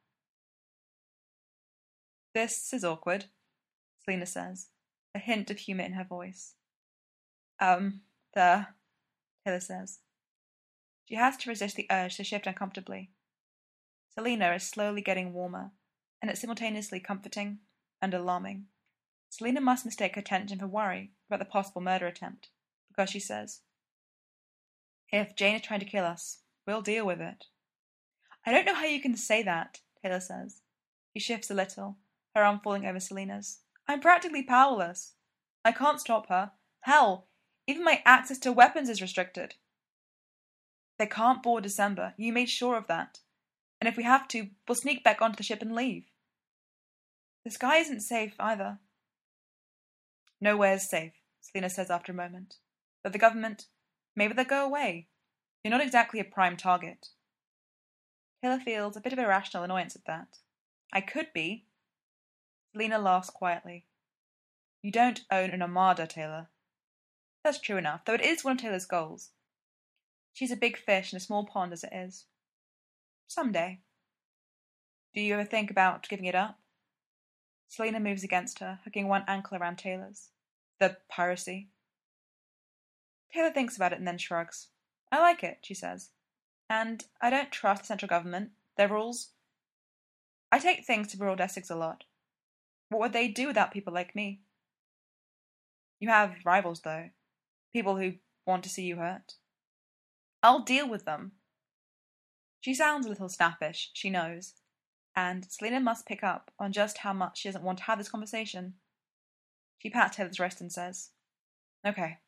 "This is awkward," Selena says, a hint of humour in her voice. Um, the, Taylor says. She has to resist the urge to shift uncomfortably. Selena is slowly getting warmer, and it's simultaneously comforting and alarming. Selena must mistake her tension for worry about the possible murder attempt, because she says, "If Jane is trying to kill us, we'll deal with it." "I don't know how you can say that," Taylor says. She shifts a little, her arm falling over Selena's. "I'm practically powerless. I can't stop her. Hell, even my access to weapons is restricted." "They can't board December. You made sure of that. And if we have to, we'll sneak back onto the ship and leave." "The sky isn't safe, either." "Nowhere's safe," Selena says after a moment. "But the government, maybe they'll go away. You're not exactly a prime target." Taylor feels a bit of irrational annoyance at that. "I could be." Selena laughs quietly. "You don't own an armada, Taylor." That's true enough, though it is one of Taylor's goals. She's a big fish in a small pond as it is. Someday. "Do you ever think about giving it up?" Selena moves against her, hooking one ankle around Taylor's. "The piracy?" Taylor thinks about it and then shrugs. "I like it," she says. "And I don't trust the central government, their rules. I take things to rural Essex a lot. What would they do without people like me?" "You have rivals, though. People who want to see you hurt." "I'll deal with them." She sounds a little snappish, she knows, and Selena must pick up on just how much she doesn't want to have this conversation. She pats Taylor's wrist and says, "Okay."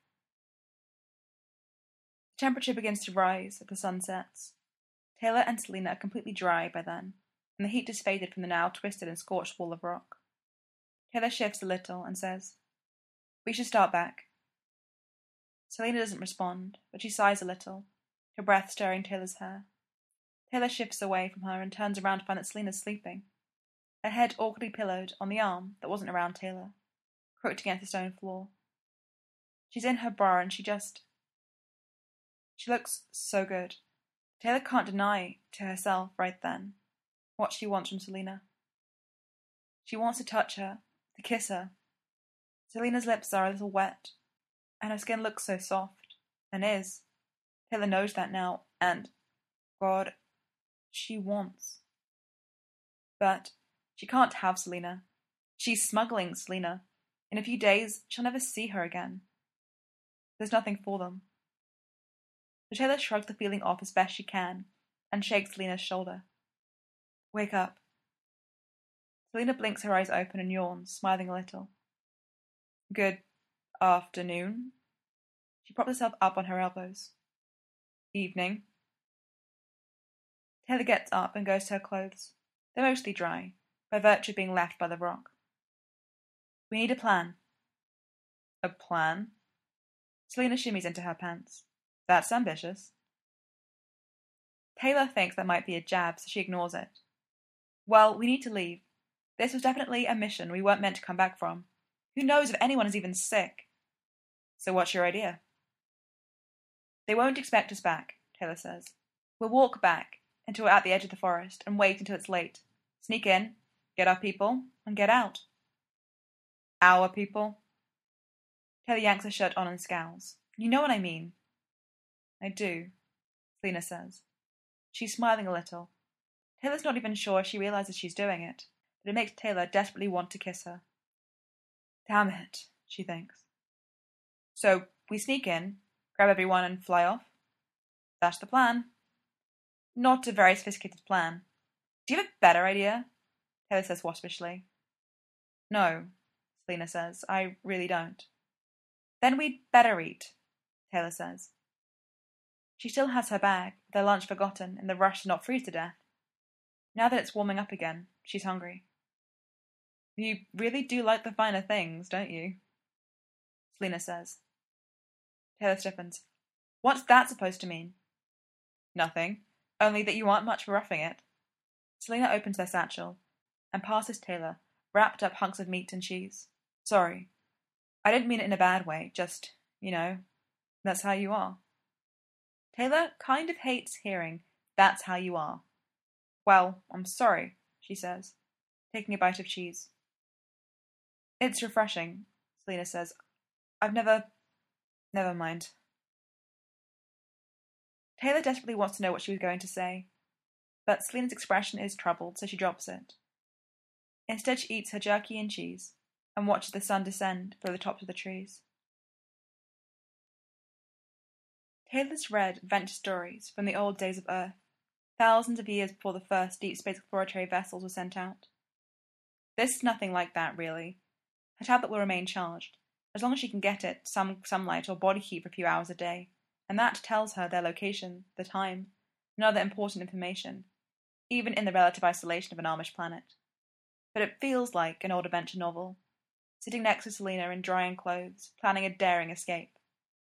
The temperature begins to rise as the sun sets. Taylor and Selena are completely dry by then, and the heat has faded from the now twisted and scorched wall of rock. Taylor shifts a little and says, "We should start back." Selena doesn't respond, but she sighs a little, her breath stirring Taylor's hair. Taylor shifts away from her and turns around to find that Selena's sleeping, her head awkwardly pillowed on the arm that wasn't around Taylor, crooked against the stone floor. She's in her bra and she just... She looks so good. Taylor can't deny to herself right then what she wants from Selena. She wants to touch her, to kiss her. Selena's lips are a little wet, and her skin looks so soft, and is. Taylor knows that now, and, God, she wants. But she can't have Selena. She's smuggling Selena. In a few days, she'll never see her again. There's nothing for them. So Taylor shrugs the feeling off as best she can and shakes Selena's shoulder. "Wake up." Selena blinks her eyes open and yawns, smiling a little. "Good afternoon." She props herself up on her elbows. "Evening." Taylor gets up and goes to her clothes. They're mostly dry, by virtue of being left by the rock. "We need a plan." "A plan?" Selena shimmies into her pants. "That's ambitious." Taylor thinks that might be a jab, so she ignores it. "Well, we need to leave. This was definitely a mission we weren't meant to come back from. Who knows if anyone is even sick?" "So what's your idea?" "They won't expect us back," Taylor says. "We'll walk back until we're at the edge of the forest and wait until it's late. Sneak in, get our people, and get out." "Our people?" Taylor yanks her shirt on and scowls. "You know what I mean." "I do," Selena says. She's smiling a little. Taylor's not even sure she realizes she's doing it, but it makes Taylor desperately want to kiss her. Damn it, she thinks. So we sneak in, grab everyone, and fly off? That's the plan. Not a very sophisticated plan. Do you have a better idea? Taylor says waspishly. No, Selena says. I really don't. Then we'd better eat, Taylor says. She still has her bag, with her lunch forgotten in the rush to not freeze to death. Now that it's warming up again, she's hungry. You really do like the finer things, don't you? Selena says. Taylor stiffens. What's that supposed to mean? Nothing, only that you aren't much for roughing it. Selena opens their satchel and passes Taylor wrapped up hunks of meat and cheese. Sorry. I didn't mean it in a bad way, just, you know, that's how you are. Taylor kind of hates hearing, that's how you are. Well, I'm sorry, she says, taking a bite of cheese. It's refreshing, Selena says. I've never... Never mind. Taylor desperately wants to know what she was going to say, but Selena's expression is troubled, so she drops it. Instead, she eats her jerky and cheese, and watches the sun descend through the tops of the trees. Taylor's read adventure stories from the old days of Earth, thousands of years before the first deep space exploratory vessels were sent out. This is nothing like that, really. Her tablet will remain charged, as long as she can get it some sunlight or body heat for a few hours a day, and that tells her their location, the time, and other important information, even in the relative isolation of an Amish planet. But it feels like an old adventure novel, sitting next to Selena in drying clothes, planning a daring escape.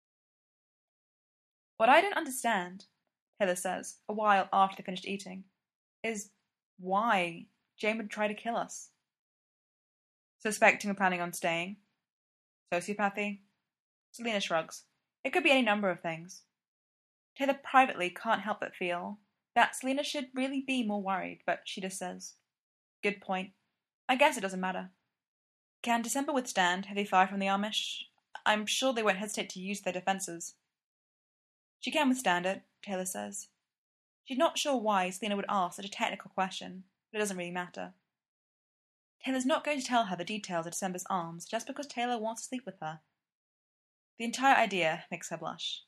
What I don't understand, Taylor says, a while after they finished eating, is why Jane would try to kill us. Suspecting we're planning on staying? Sociopathy? Selena shrugs. It could be any number of things. Taylor privately can't help but feel that Selena should really be more worried, but she just says, Good point. I guess it doesn't matter. Can December withstand heavy fire from the Amish? I'm sure they won't hesitate to use their defences. She can withstand it, Taylor says. She's not sure why Selena would ask such a technical question, but it doesn't really matter. Taylor's not going to tell her the details of December's arms just because Taylor wants to sleep with her. The entire idea makes her blush.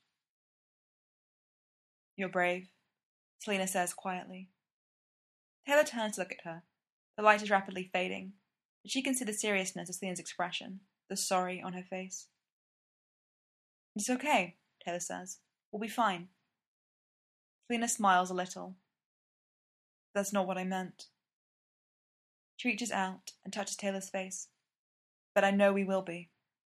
You're brave, Selena says quietly. Taylor turns to look at her. The light is rapidly fading, but she can see the seriousness of Selena's expression, the sorry on her face. It's okay, Taylor says. We'll be fine. Selena smiles a little. That's not what I meant. She reaches out and touches Taylor's face. But I know we will be.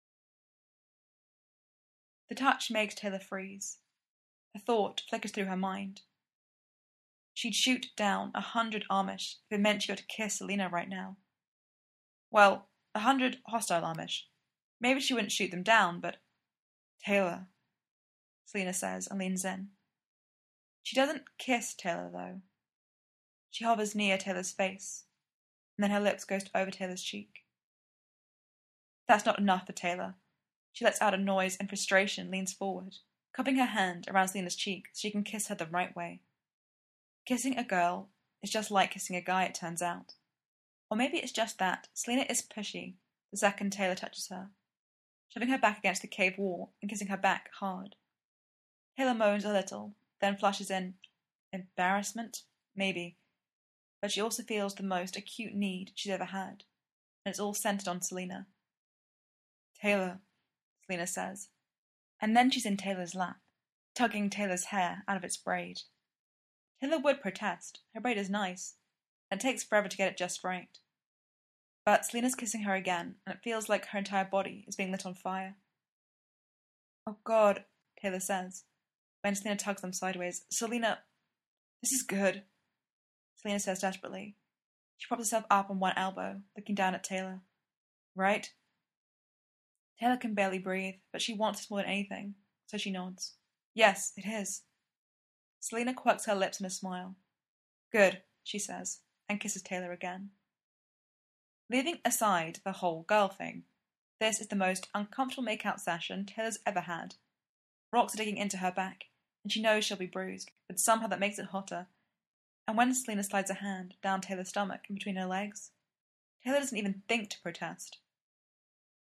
The touch makes Taylor freeze. A thought flickers through her mind. She'd shoot down a hundred Amish if it meant she got to kiss Selena right now. Well, a hundred hostile Amish. Maybe she wouldn't shoot them down, but... Taylor, Selena says and leans in. She doesn't kiss Taylor, though. She hovers near Taylor's face, and then her lips goes over Taylor's cheek. That's not enough for Taylor. She lets out a noise and frustration, leans forward, cupping her hand around Selena's cheek so she can kiss her the right way. Kissing a girl is just like kissing a guy, it turns out. Or maybe it's just that Selena is pushy the second Taylor touches her, shoving her back against the cave wall and kissing her back hard. Taylor moans a little, then flushes in embarrassment, maybe, but she also feels the most acute need she's ever had, and it's all centered on Selena. Taylor, Selena says, and then she's in Taylor's lap, tugging Taylor's hair out of its braid. Taylor would protest. Her braid is nice, and it takes forever to get it just right. But Selena's kissing her again, and it feels like her entire body is being lit on fire. Oh God, Taylor says, when Selena tugs them sideways. Selena, this is good, Selena says desperately. She props herself up on one elbow, looking down at Taylor. Right? Taylor can barely breathe, but she wants this more than anything, so she nods. Yes, it is. Selena quirks her lips in a smile. Good, she says, and kisses Taylor again. Leaving aside the whole girl thing, this is the most uncomfortable make-out session Taylor's ever had. Rocks are digging into her back, and she knows she'll be bruised, but somehow that makes it hotter. And when Selena slides a hand down Taylor's stomach in between her legs, Taylor doesn't even think to protest.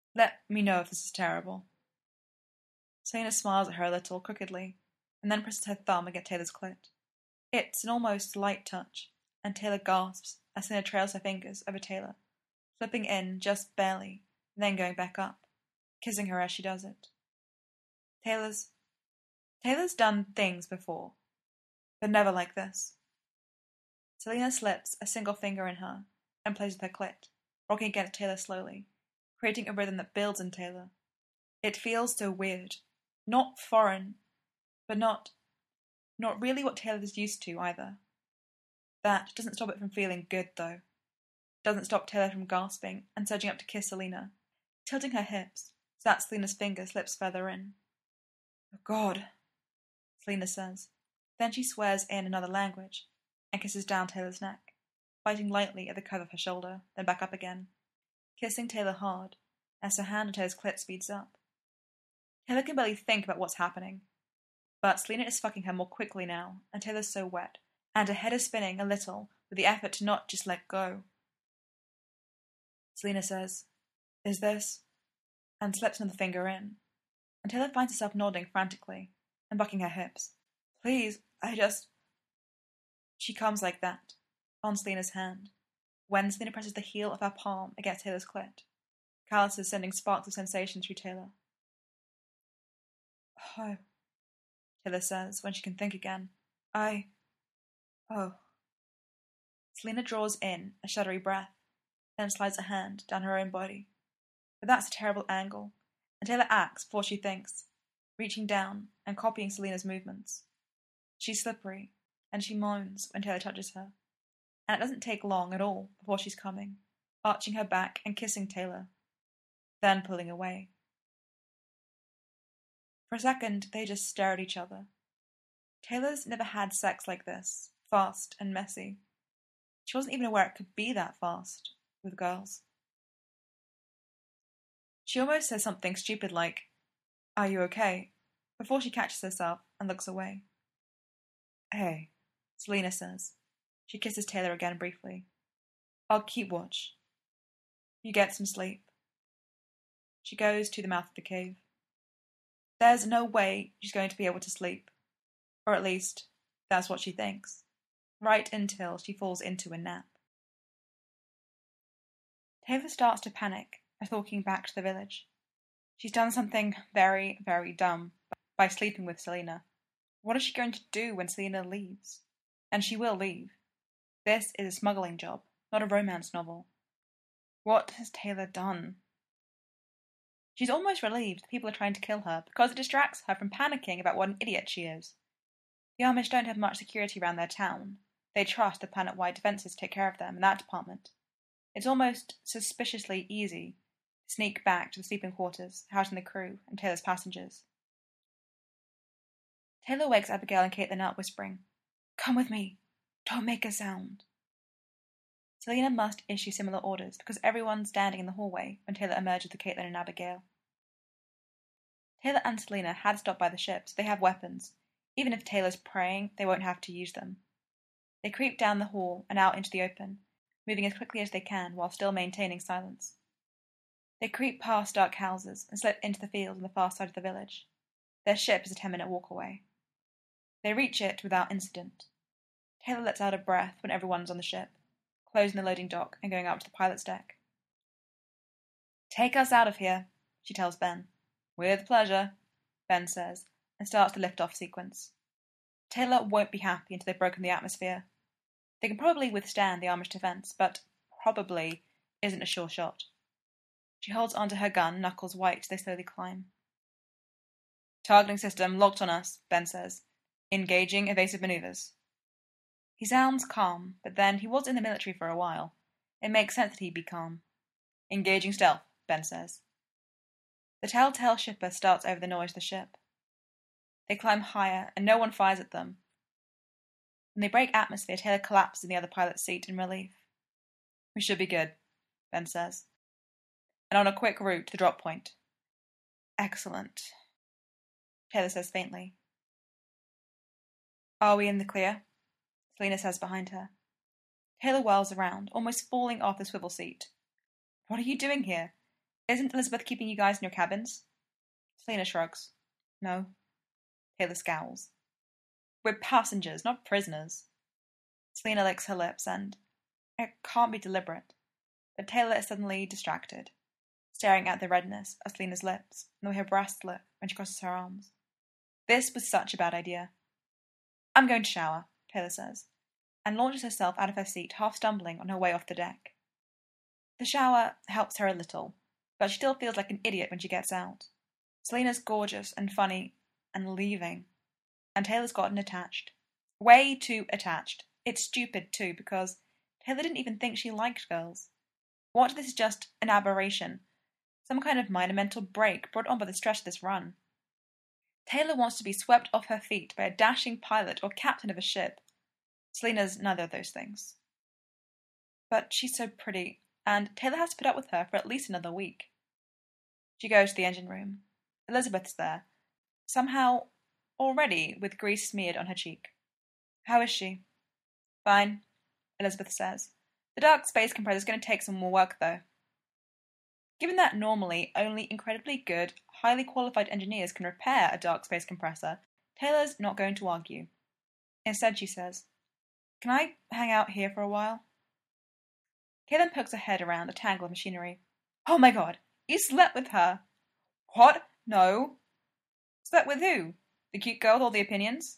Let me know if this is terrible. Selena smiles at her a little, crookedly, and then presses her thumb against Taylor's clit. It's an almost light touch, and Taylor gasps as Selena trails her fingers over Taylor, slipping in just barely, and then going back up, kissing her as she does it. Taylor's... Taylor's done things before, but never like this. Selena slips a single finger in her and plays with her clit, rocking against Taylor slowly, creating a rhythm that builds in Taylor. It feels so weird. Not foreign, but not... not really what Taylor is used to, either. That doesn't stop it from feeling good, though. It doesn't stop Taylor from gasping and surging up to kiss Selena, tilting her hips so that Selena's finger slips further in. Oh, God, Selena says. Then she swears in another language and kisses down Taylor's neck, biting lightly at the curve of her shoulder, then back up again, kissing Taylor hard as her hand on Taylor's clit speeds up. Taylor can barely think about what's happening, but Selena is fucking her more quickly now, and Taylor's so wet, and her head is spinning a little with the effort to not just let go. Selena says, "Is this?" and slips another finger in, and Taylor finds herself nodding frantically and bucking her hips. "Please, I just..." She comes like that, on Selena's hand, when Selena presses the heel of her palm against Taylor's clit, calluses sending sparks of sensation through Taylor. "Oh," Taylor says when she can think again. I... oh. Selena draws in a shuddery breath, then slides a hand down her own body. But that's a terrible angle, and Taylor acts before she thinks, reaching down and copying Selena's movements. She's slippery, and she moans when Taylor touches her, and it doesn't take long at all before she's coming, arching her back and kissing Taylor, then pulling away. For a second, they just stare at each other. Taylor's never had sex like this, fast and messy. She wasn't even aware it could be that fast, with girls. She almost says something stupid like, "Are you okay?" before she catches herself and looks away. "Hey," Selena says. She kisses Taylor again briefly. "I'll keep watch. You get some sleep." She goes to the mouth of the cave. There's no way she's going to be able to sleep. Or at least, that's what she thinks. Right until she falls into a nap. Taylor starts to panic as walking back to the village. She's done something very, very dumb by sleeping with Selena. What is she going to do when Selena leaves? And she will leave. This is a smuggling job, not a romance novel. What has Taylor done? She's almost relieved people are trying to kill her because it distracts her from panicking about what an idiot she is. The Amish don't have much security around their town. They trust the planet-wide defenses to take care of them in that department. It's almost suspiciously easy to sneak back to the sleeping quarters, housing the crew and Taylor's passengers. Taylor wakes Abigail and Caitlin up, whispering, "Come with me. Don't make a sound." Selena must issue similar orders because everyone's standing in the hallway when Taylor emerges with Caitlin and Abigail. Taylor and Selena had stopped by the ship, so they have weapons. Even if Taylor's praying, they won't have to use them. They creep down the hall and out into the open, moving as quickly as they can while still maintaining silence. They creep past dark houses and slip into the field on the far side of the village. Their ship is a ten-minute walk away. They reach it without incident. Taylor lets out a breath when everyone's on the ship, closing the loading dock and going up to the pilot's deck. "Take us out of here," she tells Ben. "With pleasure," Ben says, and starts the lift-off sequence. Taylor won't be happy until they've broken the atmosphere. They can probably withstand the Amish defense, but probably isn't a sure shot. She holds onto her gun, knuckles white as they slowly climb. "Targeting system locked on us," Ben says. "Engaging evasive maneuvers." He sounds calm, but then he was in the military for a while. It makes sense that he'd be calm. "Engaging stealth," Ben says. The telltale shipper starts over the noise of the ship. They climb higher, and no one fires at them. When they break atmosphere, Taylor collapses in the other pilot's seat in relief. "We should be good," Ben says. "And on a quick route to the drop point." "Excellent," Taylor says faintly. "Are we in the clear?" Selena says behind her. Taylor whirls around, almost falling off the swivel seat. "What are you doing here? Isn't Elizabeth keeping you guys in your cabins? Selena shrugs. No. Taylor scowls. We're passengers, not prisoners. Selena licks her lips and it can't be deliberate, but Taylor is suddenly distracted, staring at the redness of Selena's lips and the way her breasts look when she crosses her arms. This was such a bad idea. I'm going to shower, Taylor says, and launches herself out of her seat, half stumbling on her way off the deck. The shower helps her a little, but she still feels like an idiot when she gets out. Selena's gorgeous and funny and leaving, and Taylor's gotten attached. Way too attached. It's stupid, too, because Taylor didn't even think she liked girls. What if this is just an aberration? Some kind of minor mental break brought on by the stress of this run. Taylor wants to be swept off her feet by a dashing pilot or captain of a ship. Selena's neither of those things. But she's so pretty, and Taylor has to put up with her for at least another week. She goes to the engine room. Elizabeth's there, somehow already with grease smeared on her cheek. How is she? Fine, Elizabeth says. The dark space compressor's going to take some more work, though. Given that normally only incredibly good, highly qualified engineers can repair a dark space compressor, Taylor's not going to argue. Instead, she says, Can I hang out here for a while? Caitlin pokes her head around a tangle of machinery. Oh my god, you slept with her! What? No. Slept with who? The cute girl with all the opinions?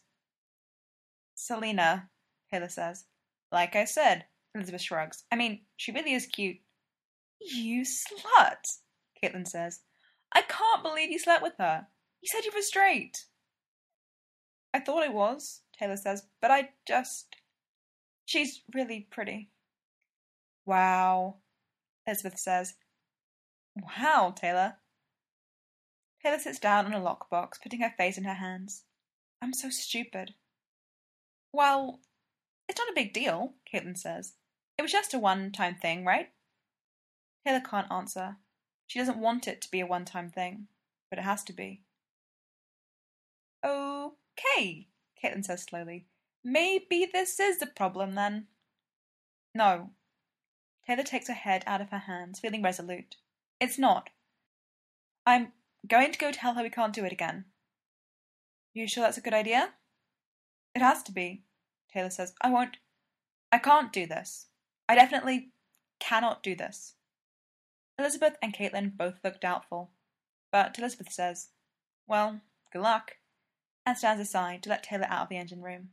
Selena, Taylor says. Like I said, Elizabeth shrugs. I mean, she really is cute. You slut, Caitlin says. I can't believe you slept with her. You said you were straight. I thought I was, Taylor says, but I just... She's really pretty. Wow, Elizabeth says. Wow, Taylor. Taylor sits down on a lockbox, putting her face in her hands. I'm so stupid. Well, it's not a big deal, Caitlin says. It was just a one-time thing, right? Taylor can't answer. She doesn't want it to be a one-time thing, but it has to be. Okay, Caitlin says slowly. Maybe this is the problem, then. No. Taylor takes her head out of her hands, feeling resolute. It's not. I'm going to go tell her we can't do it again. You sure that's a good idea? It has to be, Taylor says. I won't... I can't do this. I definitely cannot do this. Elizabeth and Caitlin both look doubtful, but Elizabeth says, Well, good luck, and stands aside to let Taylor out of the engine room.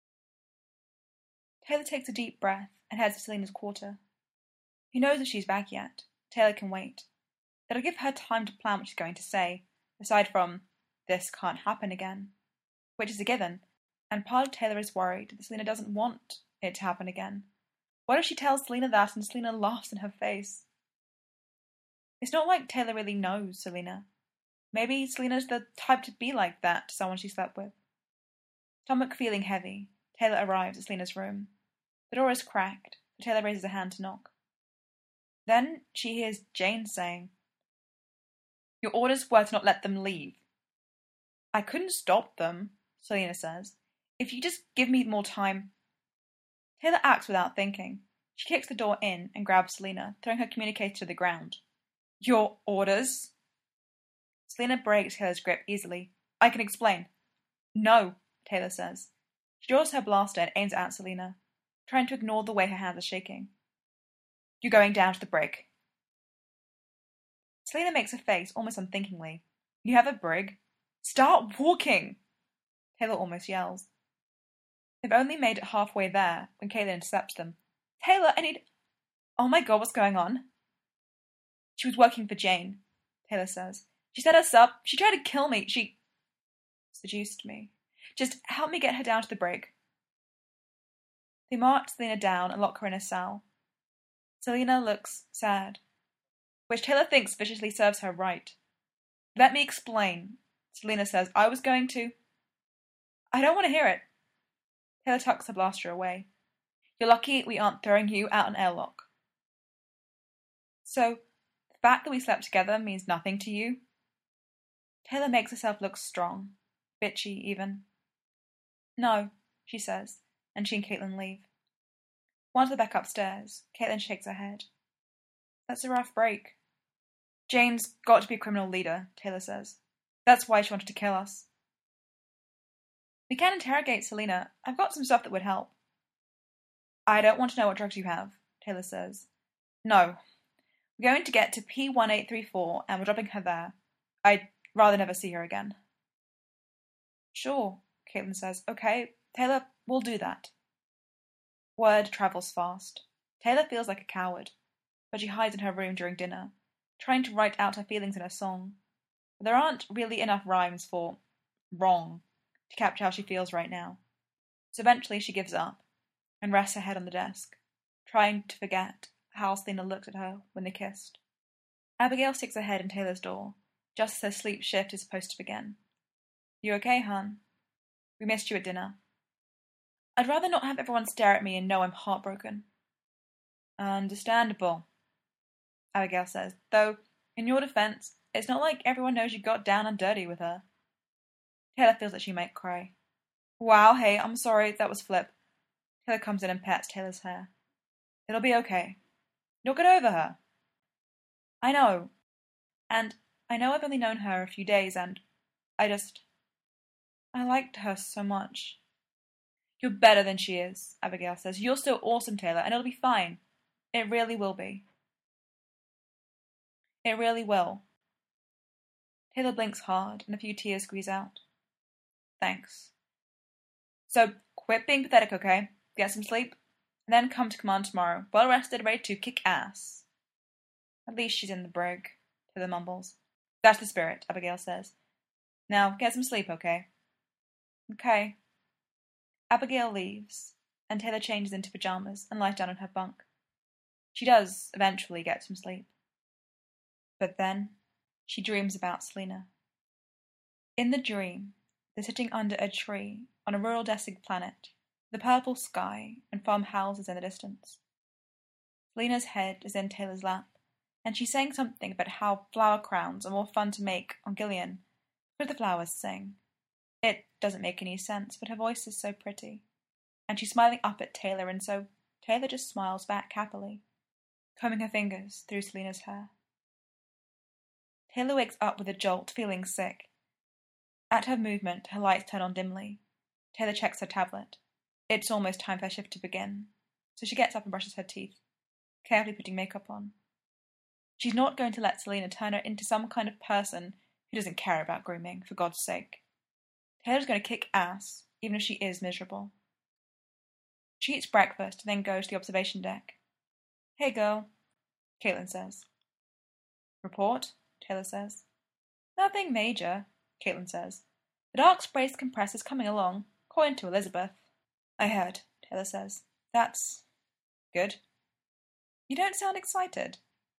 Taylor takes a deep breath and heads for Selena's quarter. He knows if she's back yet. Taylor can wait. It'll give her time to plan what she's going to say, aside from, this can't happen again, which is a given, and part of Taylor is worried that Selena doesn't want it to happen again. What if she tells Selena that and Selena laughs in her face? It's not like Taylor really knows Selena. Maybe Selena's the type to be like that to someone she slept with. Stomach feeling heavy, Taylor arrives at Selena's room. The door is cracked, so Taylor raises a hand to knock. Then she hears Jane saying, Your orders were to not let them leave. I couldn't stop them, Selena says. If you just give me more time. Taylor acts without thinking. She kicks the door in and grabs Selena, throwing her communicator to the ground. Your orders? Selena breaks Taylor's grip easily. I can explain. No, Taylor says. She draws her blaster and aims it at Selena, trying to ignore the way her hands are shaking. You're going down to the brig. Selena makes a face almost unthinkingly. You have a brig? Start walking! Taylor almost yells. They've only made it halfway there when Caitlin intercepts them. Taylor, I need... Oh my god, what's going on? She was working for Jane, Taylor says. She set us up. She tried to kill me. She seduced me. Just help me get her down to the brig. They march Selena down and lock her in a cell. Selena looks sad, which Taylor thinks viciously serves her right. Let me explain, Selena says. I was going to... I don't want to hear it. Taylor tucks her blaster away. You're lucky we aren't throwing you out an airlock. So, the fact that we slept together means nothing to you? Taylor makes herself look strong, bitchy even. No, she says, and she and Caitlin leave. Once they're back upstairs, Caitlin shakes her head. That's a rough break. Jane's got to be a criminal leader, Taylor says. That's why she wanted to kill us. We can interrogate Selina. I've got some stuff that would help. I don't want to know what drugs you have, Taylor says. No. We're going to get to P one eight three four and we're dropping her there. I'd rather never see her again. Sure, Caitlin says. Okay, Taylor, we'll do that. Word travels fast. Taylor feels like a coward, but she hides in her room during dinner, trying to write out her feelings in a song. But there aren't really enough rhymes for wrong to capture how she feels right now. So eventually she gives up and rests her head on the desk, trying to forget how Selina looked at her when they kissed. Abigail sticks her head in Taylor's door, just as her sleep shift is supposed to begin. You okay, hon? We missed you at dinner. I'd rather not have everyone stare at me and know I'm heartbroken. Understandable, Abigail says, though, in your defense, it's not like everyone knows you got down and dirty with her. Taylor feels that she might cry. Wow, hey, I'm sorry, that was Flip. Taylor comes in and pets Taylor's hair. It'll be okay. You'll get over her. I know. And I know I've only known her a few days, and I just... I liked her so much. You're better than she is, Abigail says. You're so awesome, Taylor, and it'll be fine. It really will be. It really will. Taylor blinks hard, and a few tears squeeze out. Thanks. So, quit being pathetic, okay? Get some sleep, and then come to command tomorrow, well rested, ready to kick ass. At least she's in the brig, Taylor mumbles. That's the spirit, Abigail says. Now, get some sleep, okay? Okay. Abigail leaves, and Taylor changes into pajamas and lies down on her bunk. She does eventually get some sleep. But then she dreams about Selina. In the dream, they're sitting under a tree on a rural desert planet, with a purple sky and farmhouses in the distance. Selina's head is in Taylor's lap, and she's saying something about how flower crowns are more fun to make on Gillian, where the flowers sing. It doesn't make any sense, but her voice is so pretty. And she's smiling up at Taylor, and so Taylor just smiles back happily, combing her fingers through Selina's hair. Taylor wakes up with a jolt, feeling sick. At her movement, her lights turn on dimly. Taylor checks her tablet. It's almost time for her shift to begin, so she gets up and brushes her teeth, carefully putting makeup on. She's not going to let Selina turn her into some kind of person who doesn't care about grooming, for God's sake. Taylor's going to kick ass, even if she is miserable. She eats breakfast and then goes to the observation deck. Hey, girl, Caitlin says. Report, Taylor says. Nothing major, Caitlin says. The dark space compressor's coming along, according to Elizabeth. I heard, Taylor says. That's good. You don't sound excited.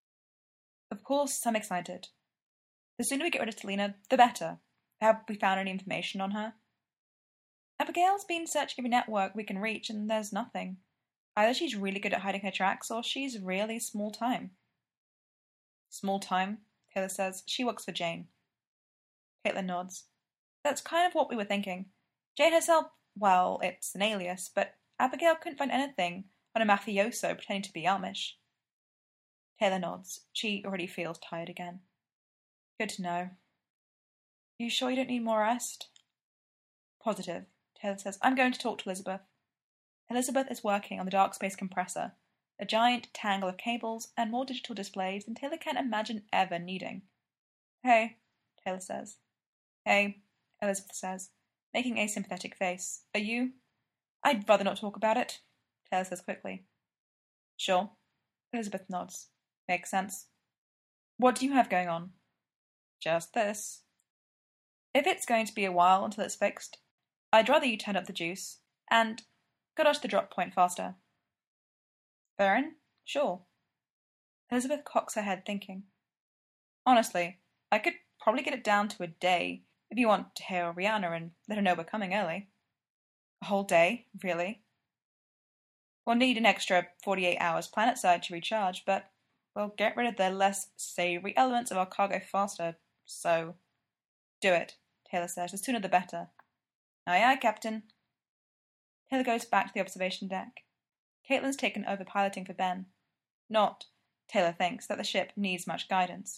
Of course I'm excited. The sooner we get rid of Selina, the better. Have we found any information on her? Abigail's been searching every network we can reach, and there's nothing. Either she's really good at hiding her tracks, or she's really small time. Small time, Taylor says. She works for Jane. Caitlin nods. That's kind of what we were thinking. Jane herself, well, it's an alias, but Abigail couldn't find anything on a mafioso pretending to be Amish. Taylor nods. She already feels tired again. Good to know. You sure you don't need more rest? Positive, Taylor says. I'm going to talk to Elizabeth. Elizabeth is working on the dark space compressor, a giant tangle of cables and more digital displays than Taylor can imagine ever needing. Hey, Taylor says. Hey, Elizabeth says, making a sympathetic face. Are you? I'd rather not talk about it, Taylor says quickly. Sure. Elizabeth nods. Makes sense. What do you have going on? Just this. If it's going to be a while until it's fixed, I'd rather you turn up the juice, and got us to the drop point faster. Theron? Sure. Elizabeth cocks her head, thinking. Honestly, I could probably get it down to a day if you want to hail Rihanna and let her know we're coming early. A whole day, really? We'll need an extra forty-eight hours planetside to recharge, but we'll get rid of the less savoury elements of our cargo faster, so... Do it, Taylor says. The sooner the better. Aye, aye, Captain. Taylor goes back to the observation deck. Caitlin's taken over piloting for Ben. Not, Taylor thinks, that the ship needs much guidance,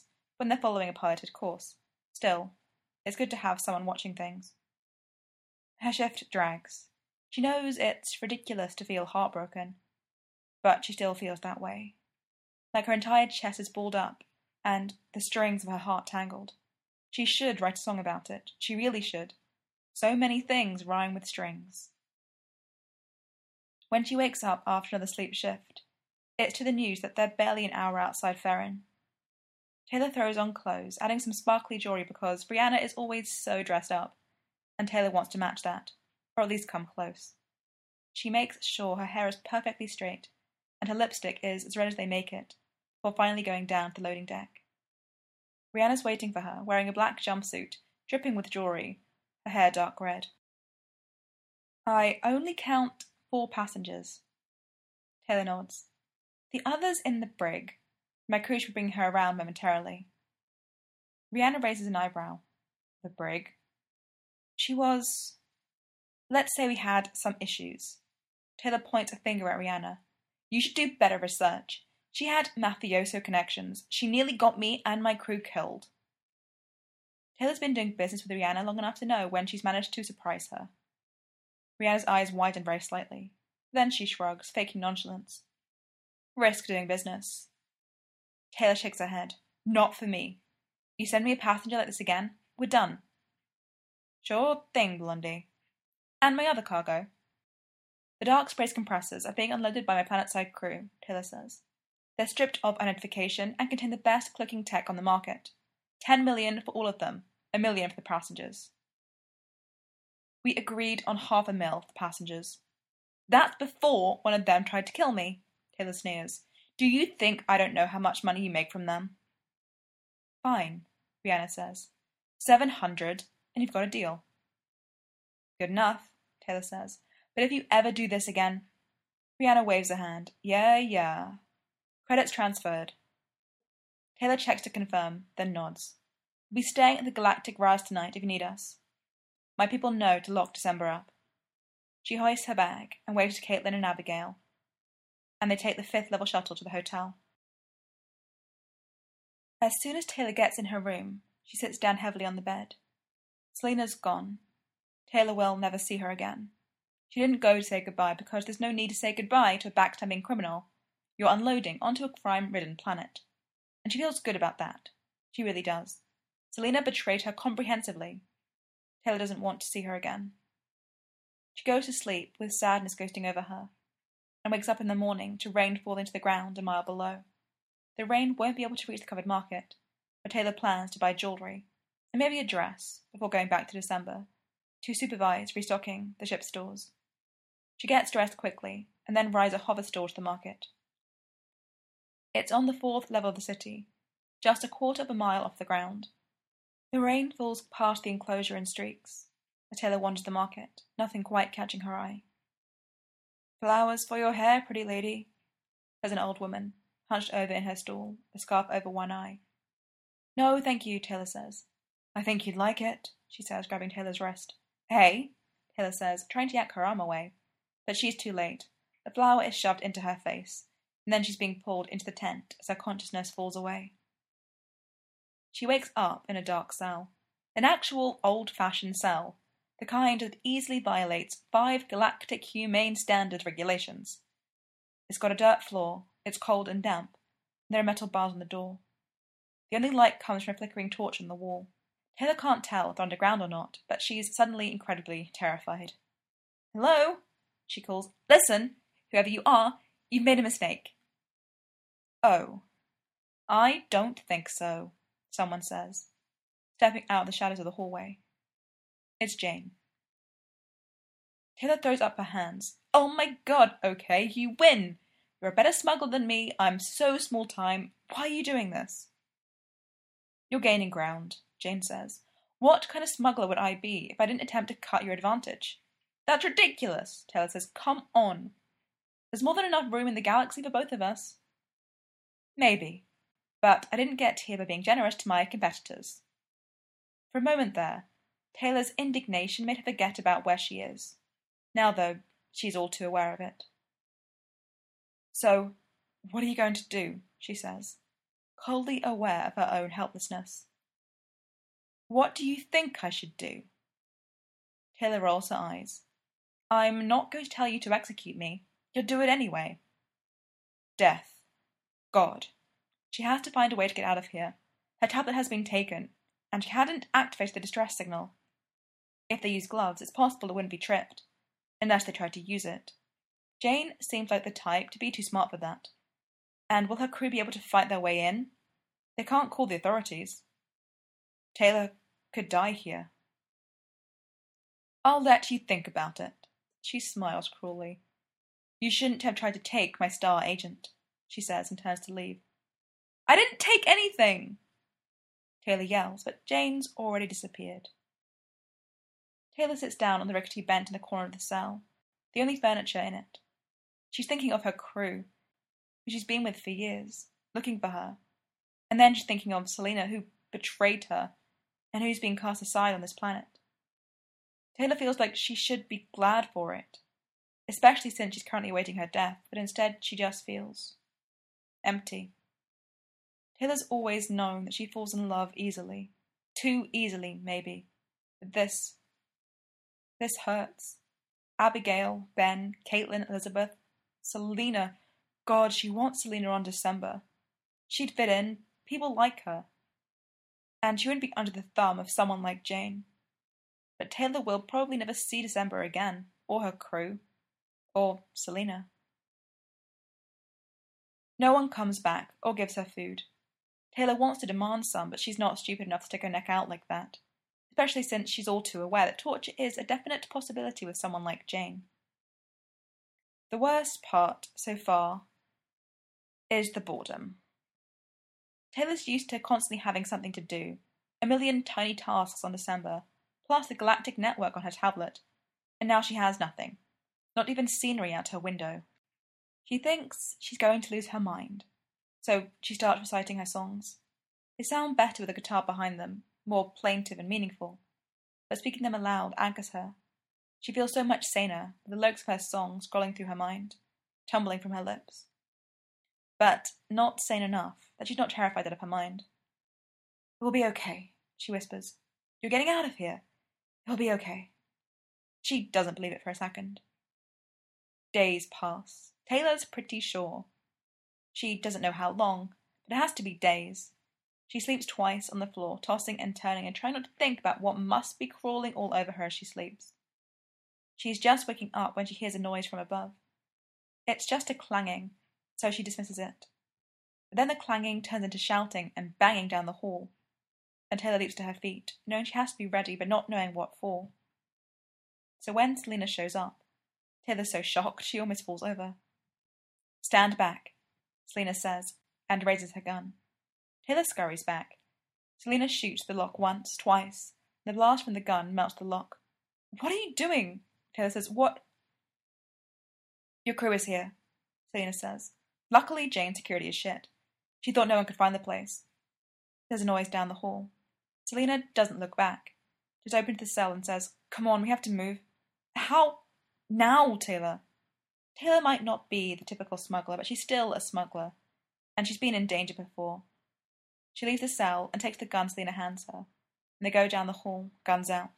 when they're following a piloted course. Still, it's good to have someone watching things. Her shift drags. She knows it's ridiculous to feel heartbroken, but she still feels that way. Like her entire chest is balled up, and the strings of her heart tangled. She should write a song about it. She really should. So many things rhyme with strings. When she wakes up after another sleep shift, it's to the news that they're barely an hour outside Ferren. Taylor throws on clothes, adding some sparkly jewelry because Brianna is always so dressed up, and Taylor wants to match that, or at least come close. She makes sure her hair is perfectly straight, and her lipstick is as red as they make it, before finally going down to the loading deck. Brianna's waiting for her, wearing a black jumpsuit, dripping with jewelry, her hair dark red. I only count four passengers. Taylor nods. The others in the brig. My crew should bring her around momentarily. Brianna raises an eyebrow. The brig? She was... Let's say we had some issues. Taylor points a finger at Brianna. You should do better research. She had mafioso connections. She nearly got me and my crew killed. Taylor's been doing business with Brianna long enough to know when she's managed to surprise her. Brianna's eyes widen very slightly. Then she shrugs, faking nonchalance. Risk doing business. Taylor shakes her head. Not for me. You send me a passenger like this again, we're done. Sure thing, Blondie. And my other cargo. The dark space compressors are being unloaded by my planetside crew, Taylor says. They're stripped of identification and contain the best cloaking tech on the market. Ten million for all of them, a million for the passengers. We agreed on half a mil for the passengers. That's before one of them tried to kill me, Taylor sneers. Do you think I don't know how much money you make from them? Fine, Brianna says. Seven hundred, and you've got a deal. Good enough, Taylor says. But if you ever do this again... Brianna waves a hand. Yeah, yeah. Credits transferred. Taylor checks to confirm, then nods. We'll be staying at the Galactic Rise tonight if you need us. My people know to lock December up. She hoists her bag and waves to Caitlin and Abigail, and they take the fifth level shuttle to the hotel. As soon as Taylor gets in her room, she sits down heavily on the bed. Selena's gone. Taylor will never see her again. She didn't go to say goodbye because there's no need to say goodbye to a backstabbing criminal. You're unloading onto a crime-ridden planet. And she feels good about that. She really does. Selena betrayed her comprehensively. Taylor doesn't want to see her again. She goes to sleep with sadness ghosting over her, and wakes up in the morning to rain falling to the ground a mile below. The rain won't be able to reach the covered market, but Taylor plans to buy jewellery, and maybe a dress, before going back to December, to supervise restocking the ship's stores. She gets dressed quickly, and then rides a hover store to the market. It's on the fourth level of the city, just a quarter of a mile off the ground. The rain falls past the enclosure in streaks, as Taylor wanders the market, nothing quite catching her eye. Flowers for your hair, pretty lady, says an old woman, hunched over in her stool, a scarf over one eye. No, thank you, Taylor says. I think you'd like it, she says, grabbing Taylor's wrist. Hey, Taylor says, trying to yank her arm away. But she's too late. The flower is shoved into her face, and then she's being pulled into the tent as her consciousness falls away. She wakes up in a dark cell. An actual old-fashioned cell, the kind that easily violates five galactic humane standard regulations. It's got a dirt floor, it's cold and damp, and there are metal bars on the door. The only light comes from a flickering torch on the wall. Taylor can't tell if they're underground or not, but she's suddenly incredibly terrified. Hello? She calls. Listen, whoever you are, you've made a mistake. Oh. I don't think so, someone says, stepping out of the shadows of the hallway. It's Jane. Taylor throws up her hands. Oh my god, okay, you win! You're a better smuggler than me, I'm so small time. Why are you doing this? You're gaining ground, Jane says. What kind of smuggler would I be if I didn't attempt to cut your advantage? That's ridiculous, Taylor says. Come on. There's more than enough room in the galaxy for both of us. Maybe. But I didn't get here by being generous to my competitors. For a moment there, Taylor's indignation made her forget about where she is. Now, though, she's all too aware of it. So, what are you going to do? She says. coldly aware of her own helplessness. What do you think I should do? Taylor rolls her eyes. I'm not going to tell you to execute me. You'll do it anyway. Death. God. She has to find a way to get out of here. Her tablet has been taken, and she hadn't activated the distress signal. If they use gloves, it's possible it wouldn't be tripped, unless they tried to use it. Jane seems like the type to be too smart for that. And will her crew be able to fight their way in? They can't call the authorities. Taylor could die here. I'll let you think about it. She smiles cruelly. You shouldn't have tried to take my star agent, she says and turns to leave. I didn't take anything! Taylor yells, but Jane's already disappeared. Taylor sits down on the rickety bench in the corner of the cell, the only furniture in it. She's thinking of her crew, who she's been with for years, looking for her. And then she's thinking of Selena, who betrayed her, and who's been cast aside on this planet. Taylor feels like she should be glad for it, especially since she's currently awaiting her death, but instead she just feels empty. Taylor's always known that she falls in love easily. Too easily, maybe. But this... This hurts. Abigail, Ben, Caitlin, Elizabeth, Selena. God, she wants Selena on December. She'd fit in. People like her. And she wouldn't be under the thumb of someone like Jane. But Taylor will probably never see December again, or her crew, or Selena. No one comes back or gives her food. Taylor wants to demand some, but she's not stupid enough to stick her neck out like that, especially since she's all too aware that torture is a definite possibility with someone like Jane. The worst part, so far, is the boredom. Taylor's used to constantly having something to do, a million tiny tasks on December, plus the galactic network on her tablet, and now she has nothing, not even scenery out her window. She thinks she's going to lose her mind, so she starts reciting her songs. They sound better with a guitar behind them, more plaintive and meaningful, but speaking them aloud anchors her. She feels so much saner, with the lyrics of her song scrolling through her mind, tumbling from her lips. But not sane enough that she's not terrified out of her mind. It will be okay, she whispers. You're getting out of here. It'll be okay. She doesn't believe it for a second. Days pass. Taylor's pretty sure. She doesn't know how long, but it has to be days. She sleeps twice on the floor, tossing and turning and trying not to think about what must be crawling all over her as she sleeps. She's just waking up when she hears a noise from above. It's just a clanging, so she dismisses it. But then the clanging turns into shouting and banging down the hall, and Taylor leaps to her feet, knowing she has to be ready but not knowing what for. So when Selena shows up, Taylor's so shocked she almost falls over. Stand back, Selena says, and raises her gun. Taylor scurries back. Selena shoots the lock once, twice. The blast from the gun melts the lock. What are you doing? Taylor says. What? Your crew is here, Selena says. Luckily, Jane's security is shit. She thought no one could find the place. There's a noise down the hall. Selena doesn't look back. Just opens the cell and says, Come on, we have to move. How? Now, Taylor. Taylor might not be the typical smuggler, but she's still a smuggler, and she's been in danger before. She leaves the cell and takes the gun Selena hands her, and they go down the hall, guns out.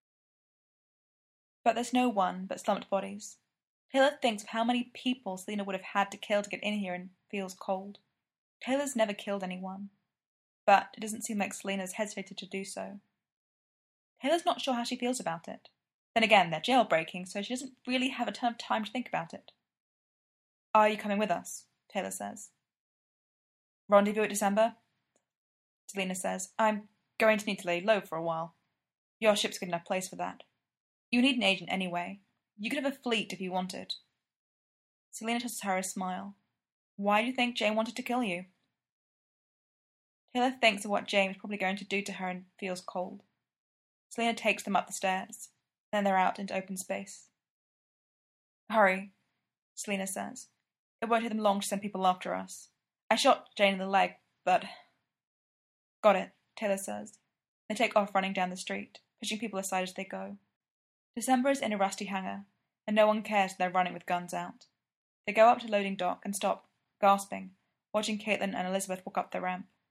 But there's no one but slumped bodies. Taylor thinks of how many people Selena would have had to kill to get in here and feels cold. Taylor's never killed anyone, but it doesn't seem like Selena's hesitated to do so. Taylor's not sure how she feels about it. Then again, they're jailbreaking, so she doesn't really have a ton of time to think about it. Are you coming with us? Taylor says. Rendezvous at December? Selena says. I'm going to need to lay low for a while. Your ship's good enough place for that. You need an agent anyway. You could have a fleet if you wanted. Selena tosses her a smile. Why do you think Jane wanted to kill you? Taylor thinks of what Jane was probably going to do to her and feels cold. Selena takes them up the stairs. Then they're out into open space. Hurry, Selena says. It won't take them long to send people after us. I shot Jane in the leg, but... Got it, Taylor says. They take off running down the street, pushing people aside as they go. December is in a rusty hangar, and no one cares they're running with guns out. They go up to loading dock and stop, gasping, watching Caitlin and Elizabeth walk up the ramp.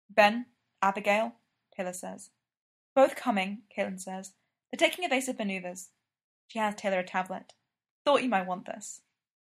Ben, Abigail, Taylor says. Both coming, Caitlin says. They're taking evasive maneuvers. She hands Taylor a tablet. Thought you might want this.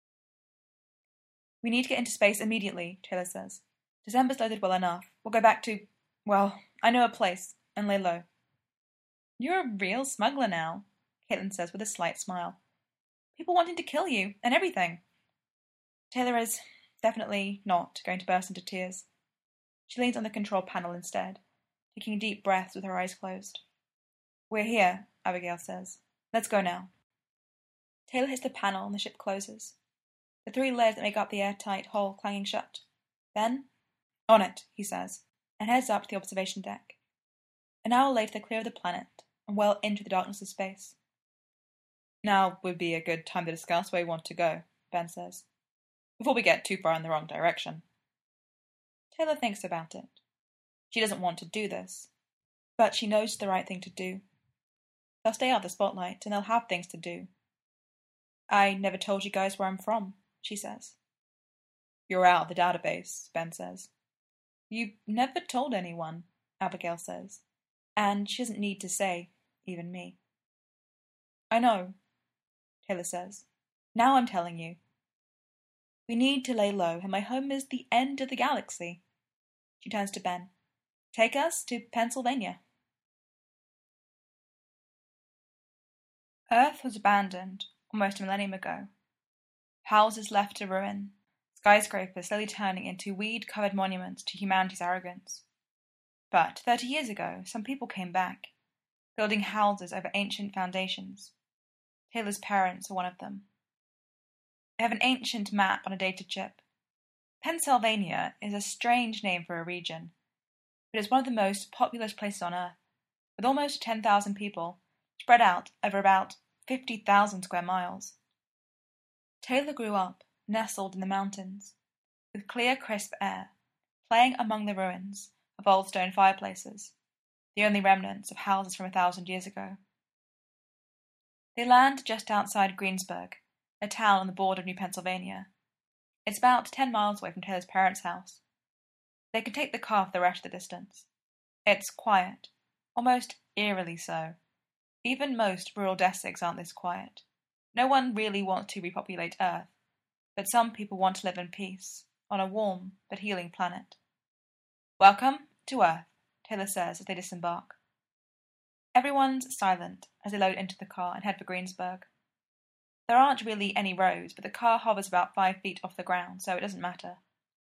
We need to get into space immediately, Taylor says. December's loaded well enough. We'll go back to, well, I know a place, and lay low. You're a real smuggler now, Caitlin says with a slight smile. People wanting to kill you, and everything. Taylor is definitely not going to burst into tears. She leans on the control panel instead, taking deep breaths with her eyes closed. We're here, Abigail says. Let's go now. Taylor hits the panel and the ship closes, the three layers that make up the airtight hull clanging shut. Then, on it, he says, and heads up to the observation deck. An hour later they're clear of the planet and well into the darkness of space. Now would be a good time to discuss where we want to go, Ben says, before we get too far in the wrong direction. Taylor thinks about it. She doesn't want to do this, but she knows it's the right thing to do. They'll stay out of the spotlight, and they'll have things to do. I never told you guys where I'm from, she says. You're out of the database, Ben says. You never told anyone, Abigail says, and she doesn't need to say, even me. I know, Taylor says. Now I'm telling you. We need to lay low, and my home is the end of the galaxy. She turns to Ben. Take us to Pennsylvania. Earth was abandoned almost a millennium ago. Houses left to ruin, skyscrapers slowly turning into weed-covered monuments to humanity's arrogance. But thirty years ago, some people came back, building houses over ancient foundations. Taylor's parents were one of them. They have an ancient map on a data chip. Pennsylvania is a strange name for a region, but it's one of the most populous places on Earth, with almost ten thousand people spread out over about fifty thousand square miles. Taylor grew up, nestled in the mountains, with clear, crisp air, playing among the ruins of old stone fireplaces, the only remnants of houses from a thousand years ago. They land just outside Greensburg, a town on the border of New Pennsylvania. It's about ten miles away from Taylor's parents' house. They can take the car for the rest of the distance. It's quiet, almost eerily so. Even most rural districts aren't this quiet. No one really wants to repopulate Earth, but some people want to live in peace, on a warm but healing planet. Welcome to Earth, Taylor says as they disembark. Everyone's silent as they load into the car and head for Greensburg. There aren't really any roads, but the car hovers about five feet off the ground, so it doesn't matter.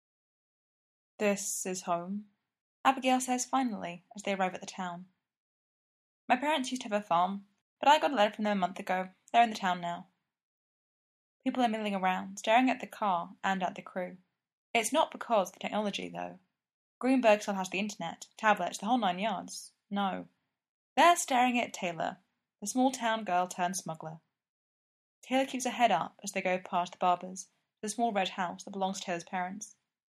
This is home, Abigail says finally as they arrive at the town. My parents used to have a farm, but I got a letter from them a month ago. They're in the town now. People are milling around, staring at the car and at the crew. It's not because of the technology, though. Greenberg still has the internet, tablets, the whole nine yards. No. They're staring at Taylor, the small-town girl turned smuggler. Taylor keeps her head up as they go past the barber's to the small red house that belongs to Taylor's parents.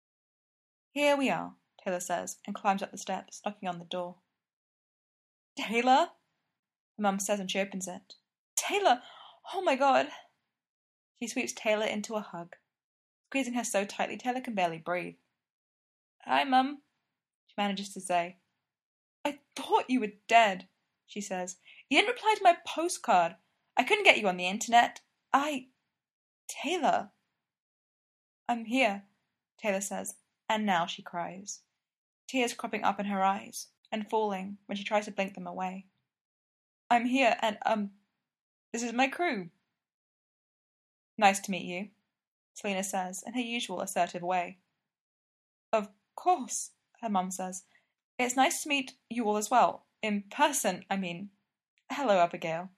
Here we are, Taylor says, and climbs up the steps, knocking on the door. Taylor? Her mum says when she opens it. Taylor! Oh my God! She sweeps Taylor into a hug. Squeezing her so tightly Taylor can barely breathe. Hi, Mum, she manages to say. I thought you were dead, she says. You didn't reply to my postcard. I couldn't get you on the internet. I... Taylor. I'm here, Taylor says, and now she cries. Tears cropping up in her eyes and falling when she tries to blink them away. I'm here and, um, this is my crew. Nice to meet you, Selena says in her usual assertive way. Of course, her mum says. It's nice to meet you all as well. In person, I mean. Hello, Abigail.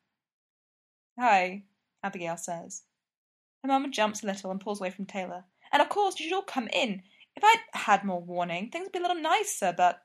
Hi, Abigail says. Her mum jumps a little and pulls away from Taylor. And of course, you should all come in. If I'd had more warning, things would be a little nicer, but...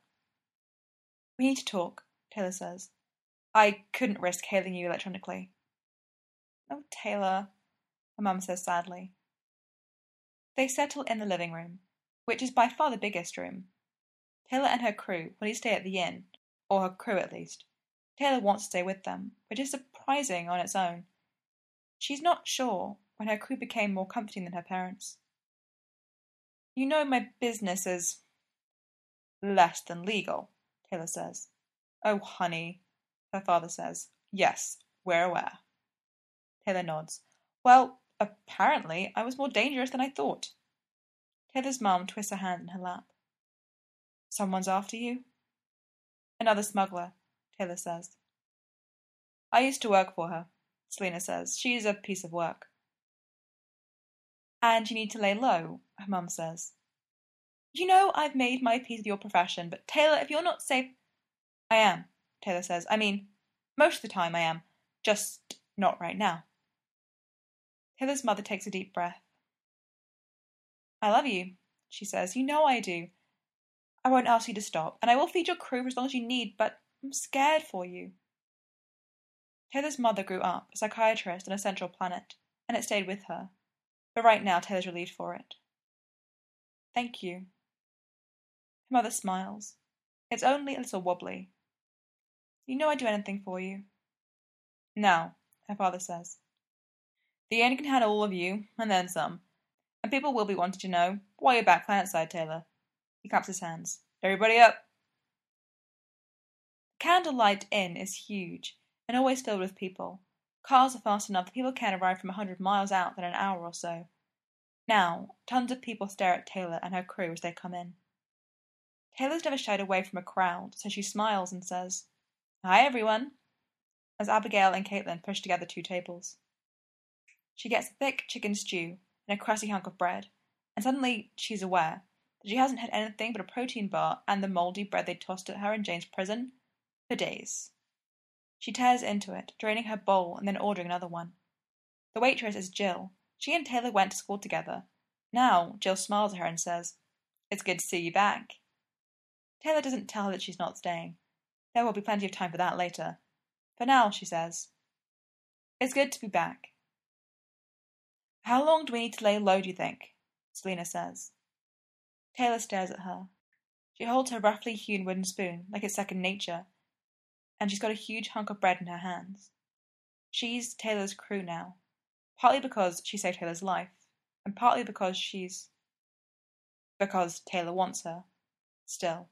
We need to talk, Taylor says. I couldn't risk hailing you electronically. Oh, Taylor, her mum says sadly. They settle in the living room, which is by far the biggest room. Taylor and her crew will each stay at the inn, or her crew at least. Taylor wants to stay with them, which is surprising on its own. She's not sure when her crew became more comforting than her parents. You know my business is Less than legal, Taylor says. Oh, honey, her father says. Yes, we're aware. Taylor nods. Well, apparently I was more dangerous than I thought. Taylor's mum twists her hand in her lap. Someone's after you? Another smuggler, Taylor says. I used to work for her, Selina says. She's a piece of work. And you need to lay low, her mum says. You know I've made my peace with your profession, but Taylor, if you're not safe... I am, Taylor says. I mean, most of the time I am. Just not right now. Taylor's mother takes a deep breath. I love you, she says. You know I do. I won't ask you to stop, and I will feed your crew for as long as you need, but I'm scared for you. Taylor's mother grew up, a psychiatrist on a central planet, and it stayed with her. But right now Taylor's relieved for it. Thank you. Her mother smiles. It's only a little wobbly. You know I'd do anything for you. Now, her father says. The Aeon can handle all of you, and then some. And people will be wanting to know why you're back planetside, Taylor. He claps his hands. Everybody up! Candlelight Inn is huge, and always filled with people. Cars are fast enough that people can't arrive from a hundred miles out in an hour or so. Now, tons of people stare at Taylor and her crew as they come in. Taylor's never shied away from a crowd, so she smiles and says, Hi, everyone, as Abigail and Caitlin push together two tables. She gets a thick chicken stew and a crusty hunk of bread, and suddenly she's aware that she hasn't had anything but a protein bar and the mouldy bread they tossed at her in Jane's prison for days. She tears into it, draining her bowl and then ordering another one. The waitress is Jill. She and Taylor went to school together. Now, Jill smiles at her and says, It's good to see you back. Taylor doesn't tell her that she's not staying. There will be plenty of time for that later. For now, she says, It's good to be back. How long do we need to lay low, do you think? Selina says. Taylor stares at her. She holds her roughly hewn wooden spoon, like it's second nature, and she's got a huge hunk of bread in her hands. She's Taylor's crew now, partly because she saved Taylor's life, and partly because she's... because Taylor wants her. Still.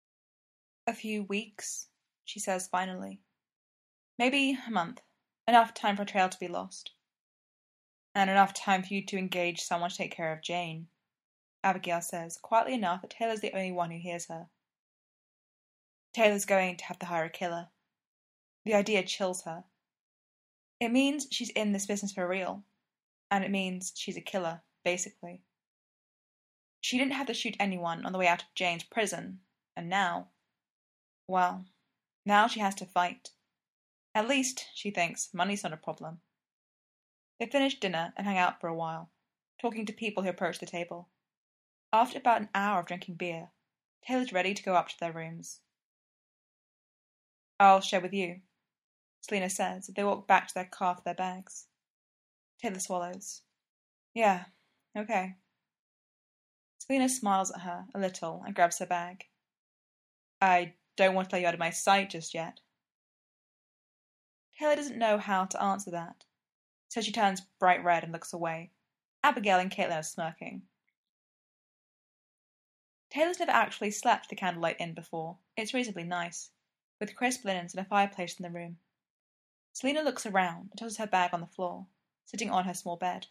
A few weeks, she says finally. Maybe a month. Enough time for a trail to be lost. And enough time for you to engage someone to take care of Jane, Abigail says, quietly enough that Taylor's the only one who hears her. Taylor's going to have to hire a killer. The idea chills her. It means she's in this business for real, and it means she's a killer, basically. She didn't have to shoot anyone on the way out of Jane's prison, and now, well, now she has to fight. At least, she thinks, money's not a problem. They finish dinner and hang out for a while, talking to people who approach the table. After about an hour of drinking beer, Taylor's ready to go up to their rooms. I'll share with you, Selina says as they walk back to their car for their bags. Taylor swallows. Yeah, okay. Selina smiles at her a little and grabs her bag. I don't want to let you out of my sight just yet. Taylor doesn't know how to answer that, so she turns bright red and looks away. Abigail and Caitlin are smirking. Taylor's never actually slept at the Candlelight Inn before. It's reasonably nice, with crisp linens and a fireplace in the room. Selina looks around and tosses her bag on the floor, sitting on her small bed.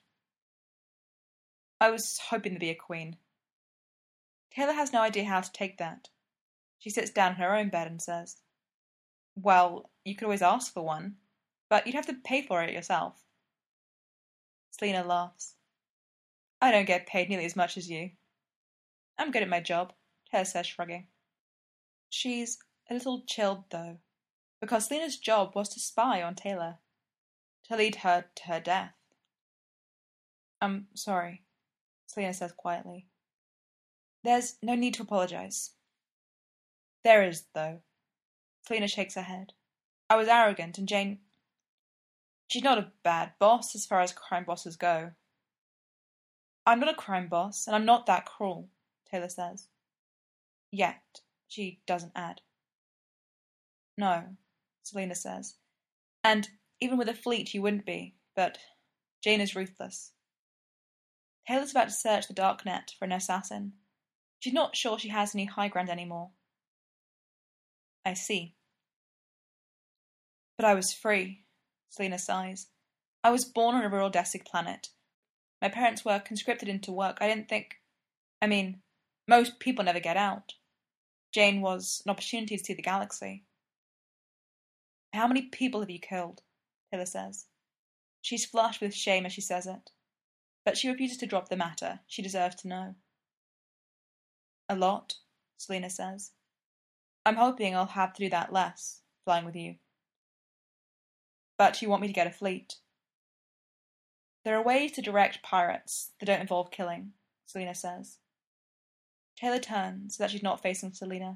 I was hoping to be a queen. Taylor has no idea how to take that. She sits down in her own bed and says, Well, you could always ask for one, but you'd have to pay for it yourself. Selina laughs. I don't get paid nearly as much as you. I'm good at my job, Taylor says, shrugging. She's a little chilled, though, because Selina's job was to spy on Taylor, to lead her to her death. I'm sorry, Selina says quietly. There's no need to apologize. There is, though. Selina shakes her head. I was arrogant, and Jane... She's not a bad boss as far as crime bosses go. I'm not a crime boss, and I'm not that cruel, Taylor says. Yet, she doesn't add. No, Selina says. And even with a fleet you wouldn't be, but Jane is ruthless. Taylor's about to search the dark net for an assassin, She's not sure she has any high ground anymore. I see. But I was free, Selena sighs. I was born on a rural desert planet. My parents were conscripted into work. I didn't think... I mean, most people never get out. Jane was an opportunity to see the galaxy. How many people have you killed? Taylor says. She's flushed with shame as she says it. But she refuses to drop the matter. She deserves to know. A lot, Selena says. I'm hoping I'll have to do that less, flying with you. But you want me to get a fleet. There are ways to direct pirates that don't involve killing, Selena says. Taylor turns so that she's not facing Selena.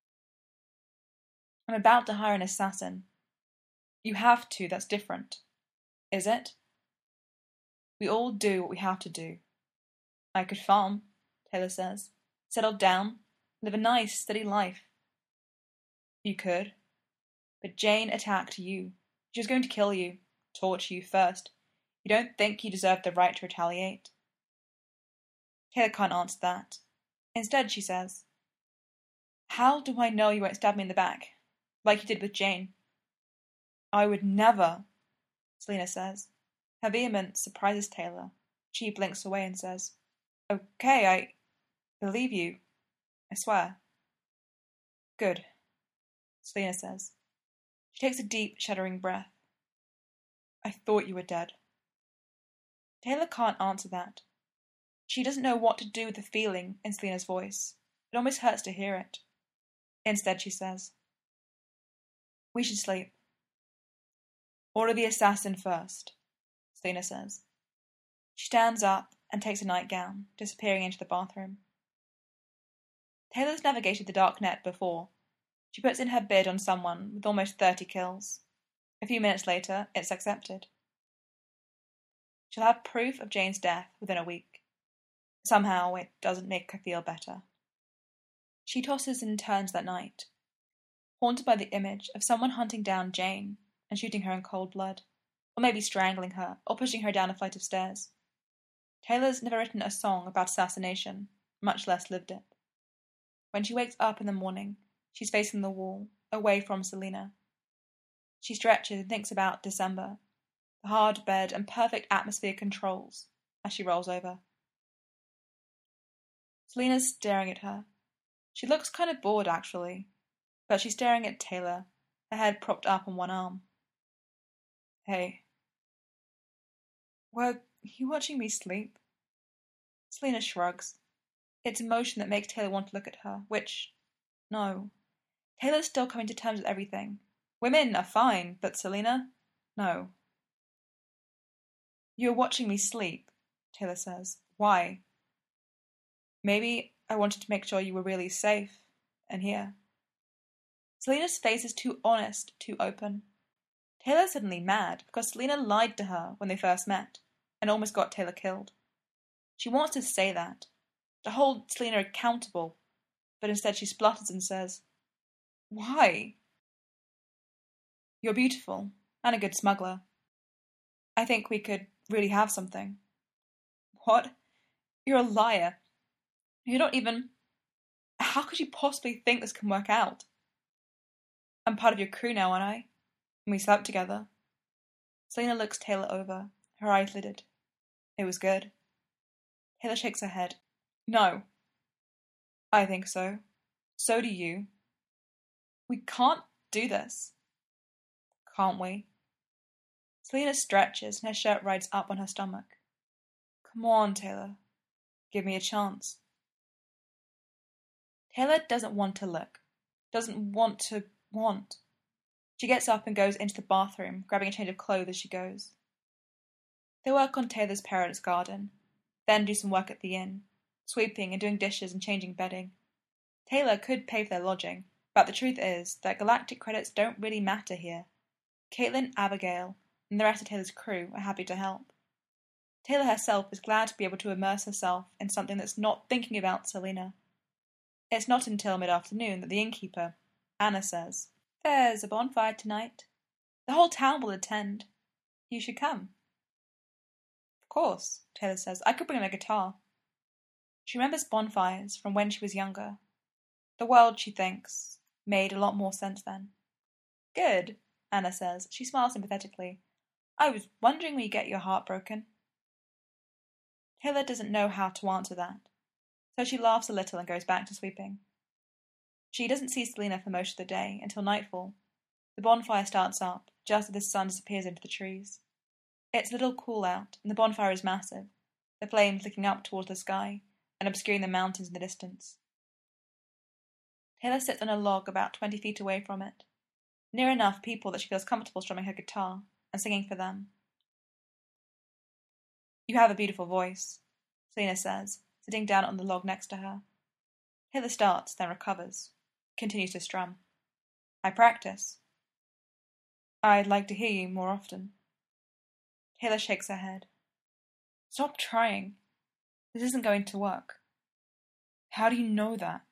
I'm about to hire an assassin. You have to, that's different. Is it? We all do what we have to do. I could farm, Taylor says. Settle down, live a nice, steady life. You could. But Jane attacked you. She was going to kill you, torture you first. You don't think you deserve the right to retaliate? Taylor can't answer that. Instead, she says, How do I know you won't stab me in the back, like you did with Jane? I would never, Selena says. Her vehemence surprises Taylor. She blinks away and says, Okay, I believe you. I swear. Good, Selena says. She takes a deep, shuddering breath. I thought you were dead. Taylor can't answer that. She doesn't know what to do with the feeling in Selena's voice. It almost hurts to hear it. Instead, she says, We should sleep. Order the assassin first, Selena says. She stands up and takes a nightgown, disappearing into the bathroom. Taylor's navigated the dark net before. She puts in her bid on someone with almost thirty kills. A few minutes later, it's accepted. She'll have proof of Jane's death within a week. Somehow, it doesn't make her feel better. She tosses and turns that night, haunted by the image of someone hunting down Jane and shooting her in cold blood, or maybe strangling her, or pushing her down a flight of stairs. Taylor's never written a song about assassination, much less lived it. When she wakes up in the morning, she's facing the wall, away from Selena. She stretches and thinks about December, the hard bed and perfect atmosphere controls, as she rolls over. Selena's staring at her. She looks kind of bored, actually, but she's staring at Taylor, her head propped up on one arm. Hey. Were you watching me sleep? Selena shrugs. It's emotion that makes Taylor want to look at her, which, no. Taylor's still coming to terms with everything. Women are fine, but Selena? No. You're watching me sleep, Taylor says. Why? Maybe I wanted to make sure you were really safe and here. Selena's face is too honest, too open. Taylor's suddenly mad because Selena lied to her when they first met and almost got Taylor killed. She wants to say that, to hold Selena accountable, but instead she splutters and says, Why? You're beautiful and a good smuggler. I think we could really have something. What? You're a liar. You're not even... How could you possibly think this can work out? I'm part of your crew now, aren't I? And we slept together. Selena looks Taylor over, her eyes lidded. It was good. Taylor shakes her head. No. I think so. So do you. We can't do this. Can't we? Selena stretches and her shirt rides up on her stomach. Come on, Taylor. Give me a chance. Taylor doesn't want to look. Doesn't want to want. She gets up and goes into the bathroom, grabbing a change of clothes as she goes. They work on Taylor's parents' garden, then do some work at the inn, sweeping and doing dishes and changing bedding. Taylor could pay for their lodging, but the truth is that galactic credits don't really matter here. Caitlin, Abigail, and the rest of Taylor's crew are happy to help. Taylor herself is glad to be able to immerse herself in something that's not thinking about Selena. It's not until mid-afternoon that the innkeeper, Anna, says, There's a bonfire tonight. The whole town will attend. You should come. Of course, Taylor says. I could bring my guitar. She remembers bonfires from when she was younger. The world, she thinks, made a lot more sense then. Good, Anna says. She smiles sympathetically. I was wondering when you get your heart broken. Taylor doesn't know how to answer that, so she laughs a little and goes back to sweeping. She doesn't see Selina for most of the day, until nightfall. The bonfire starts up, just as the sun disappears into the trees. It's a little cool out, and the bonfire is massive, the flames licking up towards the sky and obscuring the mountains in the distance. Taylor sits on a log about twenty feet away from it, near enough people that she feels comfortable strumming her guitar and singing for them. You have a beautiful voice, Selina says, sitting down on the log next to her. Taylor starts, then recovers, continues to strum. I practice. I'd like to hear you more often. Taylor shakes her head. Stop trying. This isn't going to work. How do you know that?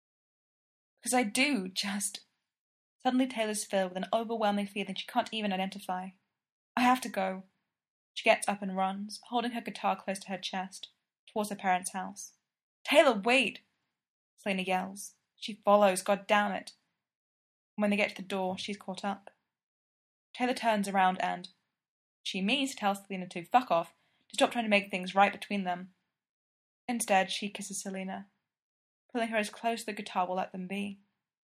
Because I do, just... Suddenly Taylor's filled with an overwhelming feeling she can't even identify. I have to go. She gets up and runs, holding her guitar close to her chest, towards her parents' house. Taylor, wait! Selina yells. She follows, god damn it. When they get to the door, she's caught up. Taylor turns around and... She means to tell Selina to fuck off, to stop trying to make things right between them. Instead, she kisses Selina, pulling her as close as the guitar will let them be.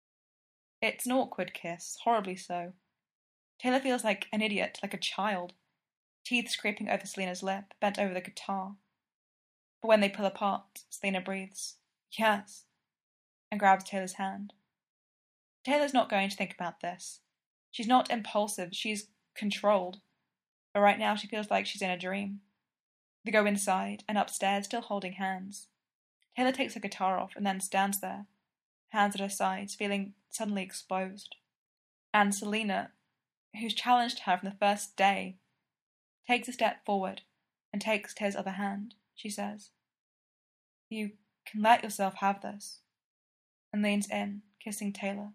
It's an awkward kiss, horribly so. Taylor feels like an idiot, like a child, teeth scraping over Selina's lip, bent over the guitar. But when they pull apart, Selina breathes, yes, and grabs Taylor's hand. Taylor's not going to think about this. She's not impulsive, she's controlled. But right now she feels like she's in a dream. They go inside, and upstairs, still holding hands. Taylor takes her guitar off and then stands there, hands at her sides, feeling suddenly exposed. And Selina, who's challenged her from the first day, takes a step forward and takes Taylor's other hand. She says, You can let yourself have this, and leans in, kissing Taylor.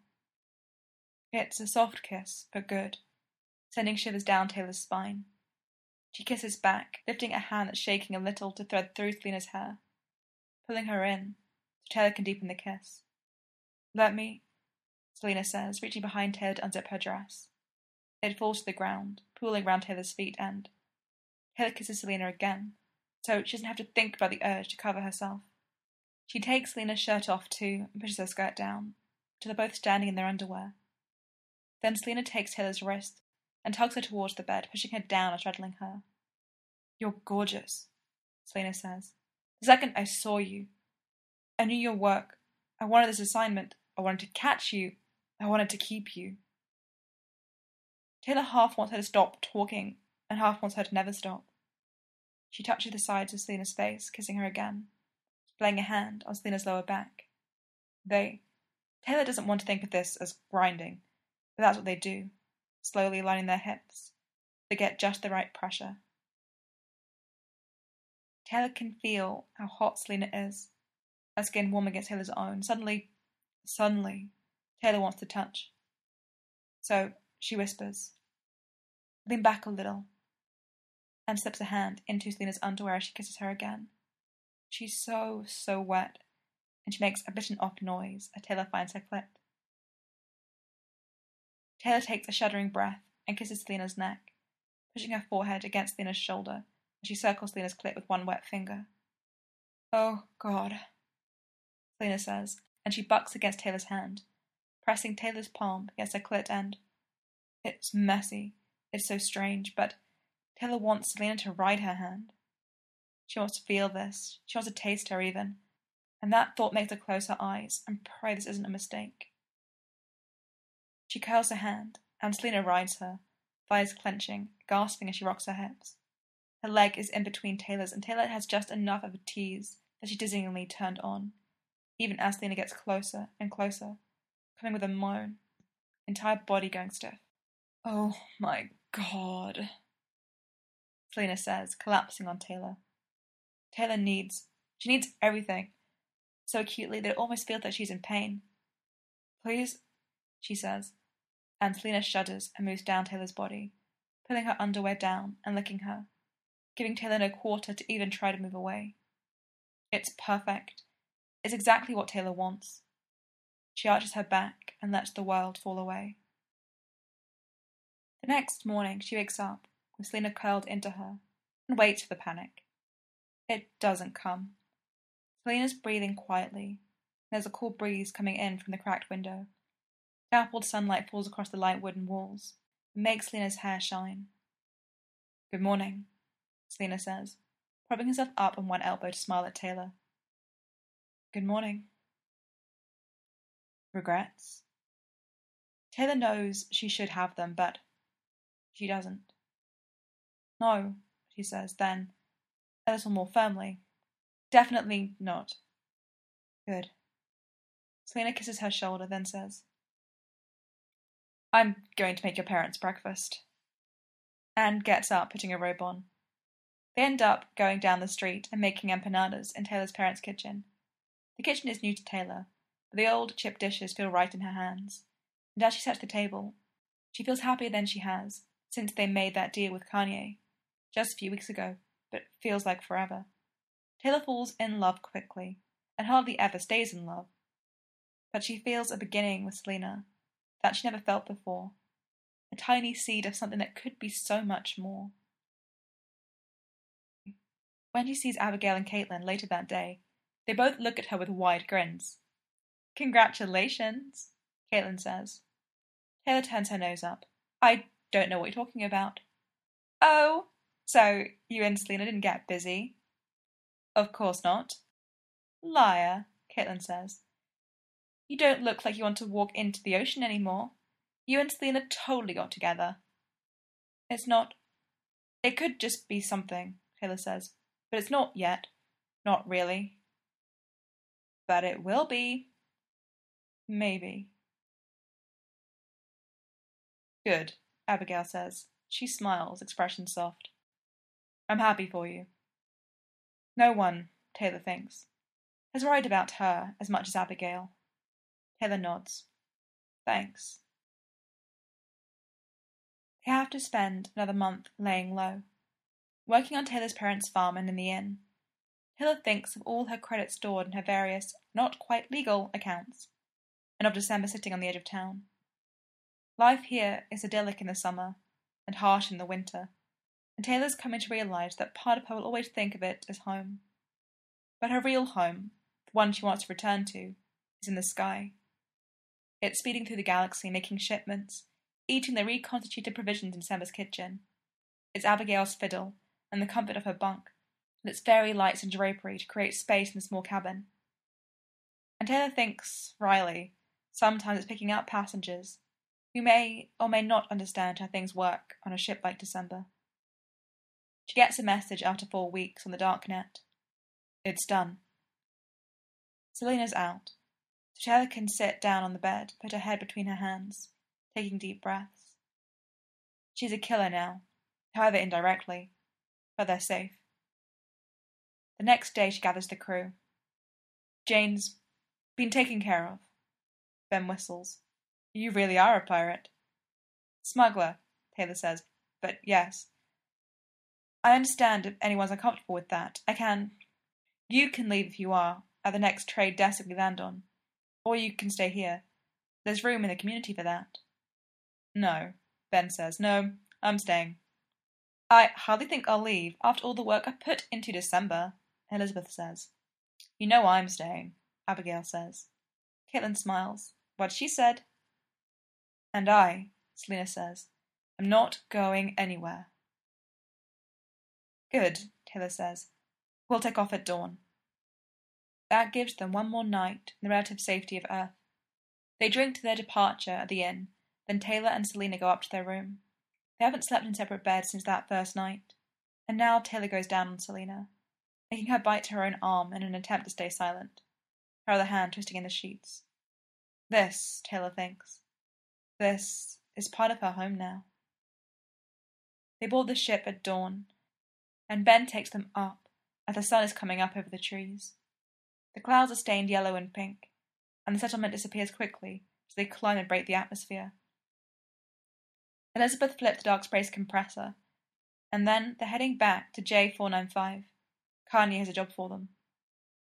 It's a soft kiss, but good, sending shivers down Taylor's spine. She kisses back, lifting a hand that's shaking a little to thread through Selina's hair, pulling her in, so Taylor can deepen the kiss. Let me, Selina says, reaching behind Taylor to unzip her dress. It falls to the ground, pooling round Taylor's feet, and Taylor kisses Selina again, so she doesn't have to think about the urge to cover herself. She takes Selina's shirt off too and pushes her skirt down, till they're both standing in their underwear. Then Selina takes Taylor's wrist and tugs her towards the bed, pushing her down and straddling her. You're gorgeous, Selina says. The second I saw you, I knew your work. I wanted this assignment. I wanted to catch you. I wanted to keep you. Taylor half wants her to stop talking, and half wants her to never stop. She touches the sides of Selina's face, kissing her again, laying a hand on Selina's lower back. They... Taylor doesn't want to think of this as grinding, but that's what they do, slowly lining their hips. They get just the right pressure. Taylor can feel how hot Selina is, her skin warm against Taylor's own. Suddenly, suddenly, Taylor wants to touch. So she whispers, lean back a little, and slips a hand into Selina's underwear as she kisses her again. She's so, so wet, and she makes a bitten off noise as Taylor finds her clit. Taylor takes a shuddering breath and kisses Selina's neck, pushing her forehead against Selina's shoulder as she circles Selina's clit with one wet finger. Oh, God, Selina says, and she bucks against Taylor's hand, pressing Taylor's palm against her clit, and it's messy, it's so strange, but Taylor wants Selina to ride her hand. She wants to feel this, she wants to taste her even, and that thought makes her close her eyes and pray this isn't a mistake. She curls her hand, and Selina rides her, thighs clenching, gasping as she rocks her hips. Her leg is in between Taylor's, and Taylor has just enough of a tease that she dizzyingly turned on, even as Selina gets closer and closer, coming with a moan, entire body going stiff. Oh my God, Selina says, collapsing on Taylor. Taylor needs, she needs everything, so acutely that it almost feels that she's in pain. Please, she says, and Selina shudders and moves down Taylor's body, pulling her underwear down and licking her, giving Taylor no quarter to even try to move away. It's perfect. It's exactly what Taylor wants. She arches her back and lets the world fall away. The next morning she wakes up with Selina curled into her and waits for the panic. It doesn't come. Selina's breathing quietly. There's a cool breeze coming in from the cracked window. Dappled sunlight falls across the light wooden walls and makes Selina's hair shine. Good morning, Selina says, propping herself up on one elbow to smile at Taylor. Good morning. Regrets? Taylor knows she should have them, but she doesn't. No, she says, then, a little more firmly. Definitely not. Good. Selina kisses her shoulder, then says, I'm going to make your parents breakfast. And gets up, putting a robe on. They end up going down the street and making empanadas in Taylor's parents' kitchen. The kitchen is new to Taylor, but the old chipped dishes feel right in her hands, and as she sets the table, she feels happier than she has since they made that deal with Kanye, just a few weeks ago, but feels like forever. Taylor falls in love quickly, and hardly ever stays in love, but she feels a beginning with Selina that she never felt before, a tiny seed of something that could be so much more. When she sees Abigail and Caitlin later that day, they both look at her with wide grins. Congratulations, Caitlin says. Taylor turns her nose up. I don't know what you're talking about. Oh, so you and Selina didn't get busy? Of course not. Liar, Caitlin says. You don't look like you want to walk into the ocean anymore. You and Selina totally got together. It's not... It could just be something, Taylor says, but it's not yet. Not really. But it will be. Maybe. Good, Abigail says. She smiles, expression soft. I'm happy for you. No one, Taylor thinks, has worried about her as much as Abigail. Taylor nods. Thanks. They have to spend another month laying low, working on Taylor's parents' farm and in the inn. Taylor thinks of all her credit stored in her various, not quite legal, accounts, and of December sitting on the edge of town. Life here is idyllic in the summer and harsh in the winter, and Taylor's coming to realise that part of her will always think of it as home. But her real home, the one she wants to return to, is in the sky. It's speeding through the galaxy, making shipments, eating the reconstituted provisions in December's kitchen. It's Abigail's fiddle and the comfort of her bunk, and its fairy lights and drapery to create space in the small cabin. And Taylor thinks, wryly, sometimes it's picking up passengers who may or may not understand how things work on a ship like December. She gets a message after four weeks on the dark net. It's done. Selina's out, so Taylor can sit down on the bed, put her head between her hands, taking deep breaths. She's a killer now, however indirectly, but they're safe. The next day she gathers the crew. Jane's been taken care of. Ben whistles. You really are a pirate. Smuggler, Taylor says, but yes. I understand if anyone's uncomfortable with that. I can... You can leave if you are, at the next trade desk we land on. Or you can stay here. There's room in the community for that. No, Ben says. No, I'm staying. I hardly think I'll leave after all the work I put into December, Elizabeth says. You know I'm staying, Abigail says. Caitlin smiles. What she said. And I, Selina says, am not going anywhere. Good, Taylor says. We'll take off at dawn. That gives them one more night in the relative safety of Earth. They drink to their departure at the inn, then Taylor and Selina go up to their room. They haven't slept in separate beds since that first night, and now Taylor goes down on Selina, making her bite her own arm in an attempt to stay silent, her other hand twisting in the sheets. This, Taylor thinks, this is part of her home now. They board the ship at dawn, and Ben takes them up as the sun is coming up over the trees. The clouds are stained yellow and pink, and the settlement disappears quickly as they climb and break the atmosphere. Elizabeth flips the dark space compressor, and then they're heading back to J four ninety-five. Kanye has a job for them.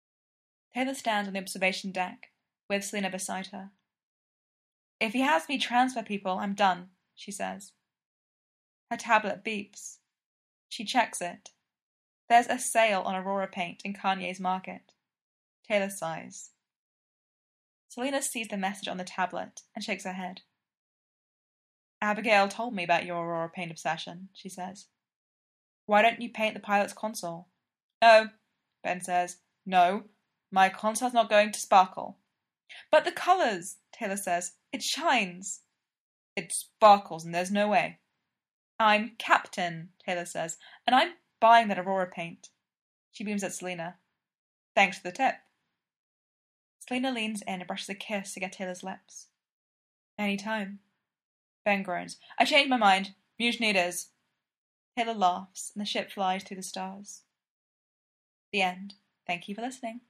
Taylor stands on the observation deck, with Selina beside her. If he has me transfer people, I'm done, she says. Her tablet beeps. She checks it. There's a sale on Aurora paint in Kanye's Market. Taylor sighs. Selina sees the message on the tablet and shakes her head. Abigail told me about your Aurora paint obsession, she says. Why don't you paint the pilot's console? No, Ben says. No, my console's not going to sparkle. But the colours, Taylor says. It shines. It sparkles and there's no way. I'm Captain, Taylor says, and I'm buying that Aurora paint. She beams at Selina. Thanks for the tip. Selina leans in and brushes a kiss against Taylor's lips. Any time. Ben groans. I changed my mind. Mutiny it is. Taylor laughs, and the ship flies through the stars. The end. Thank you for listening.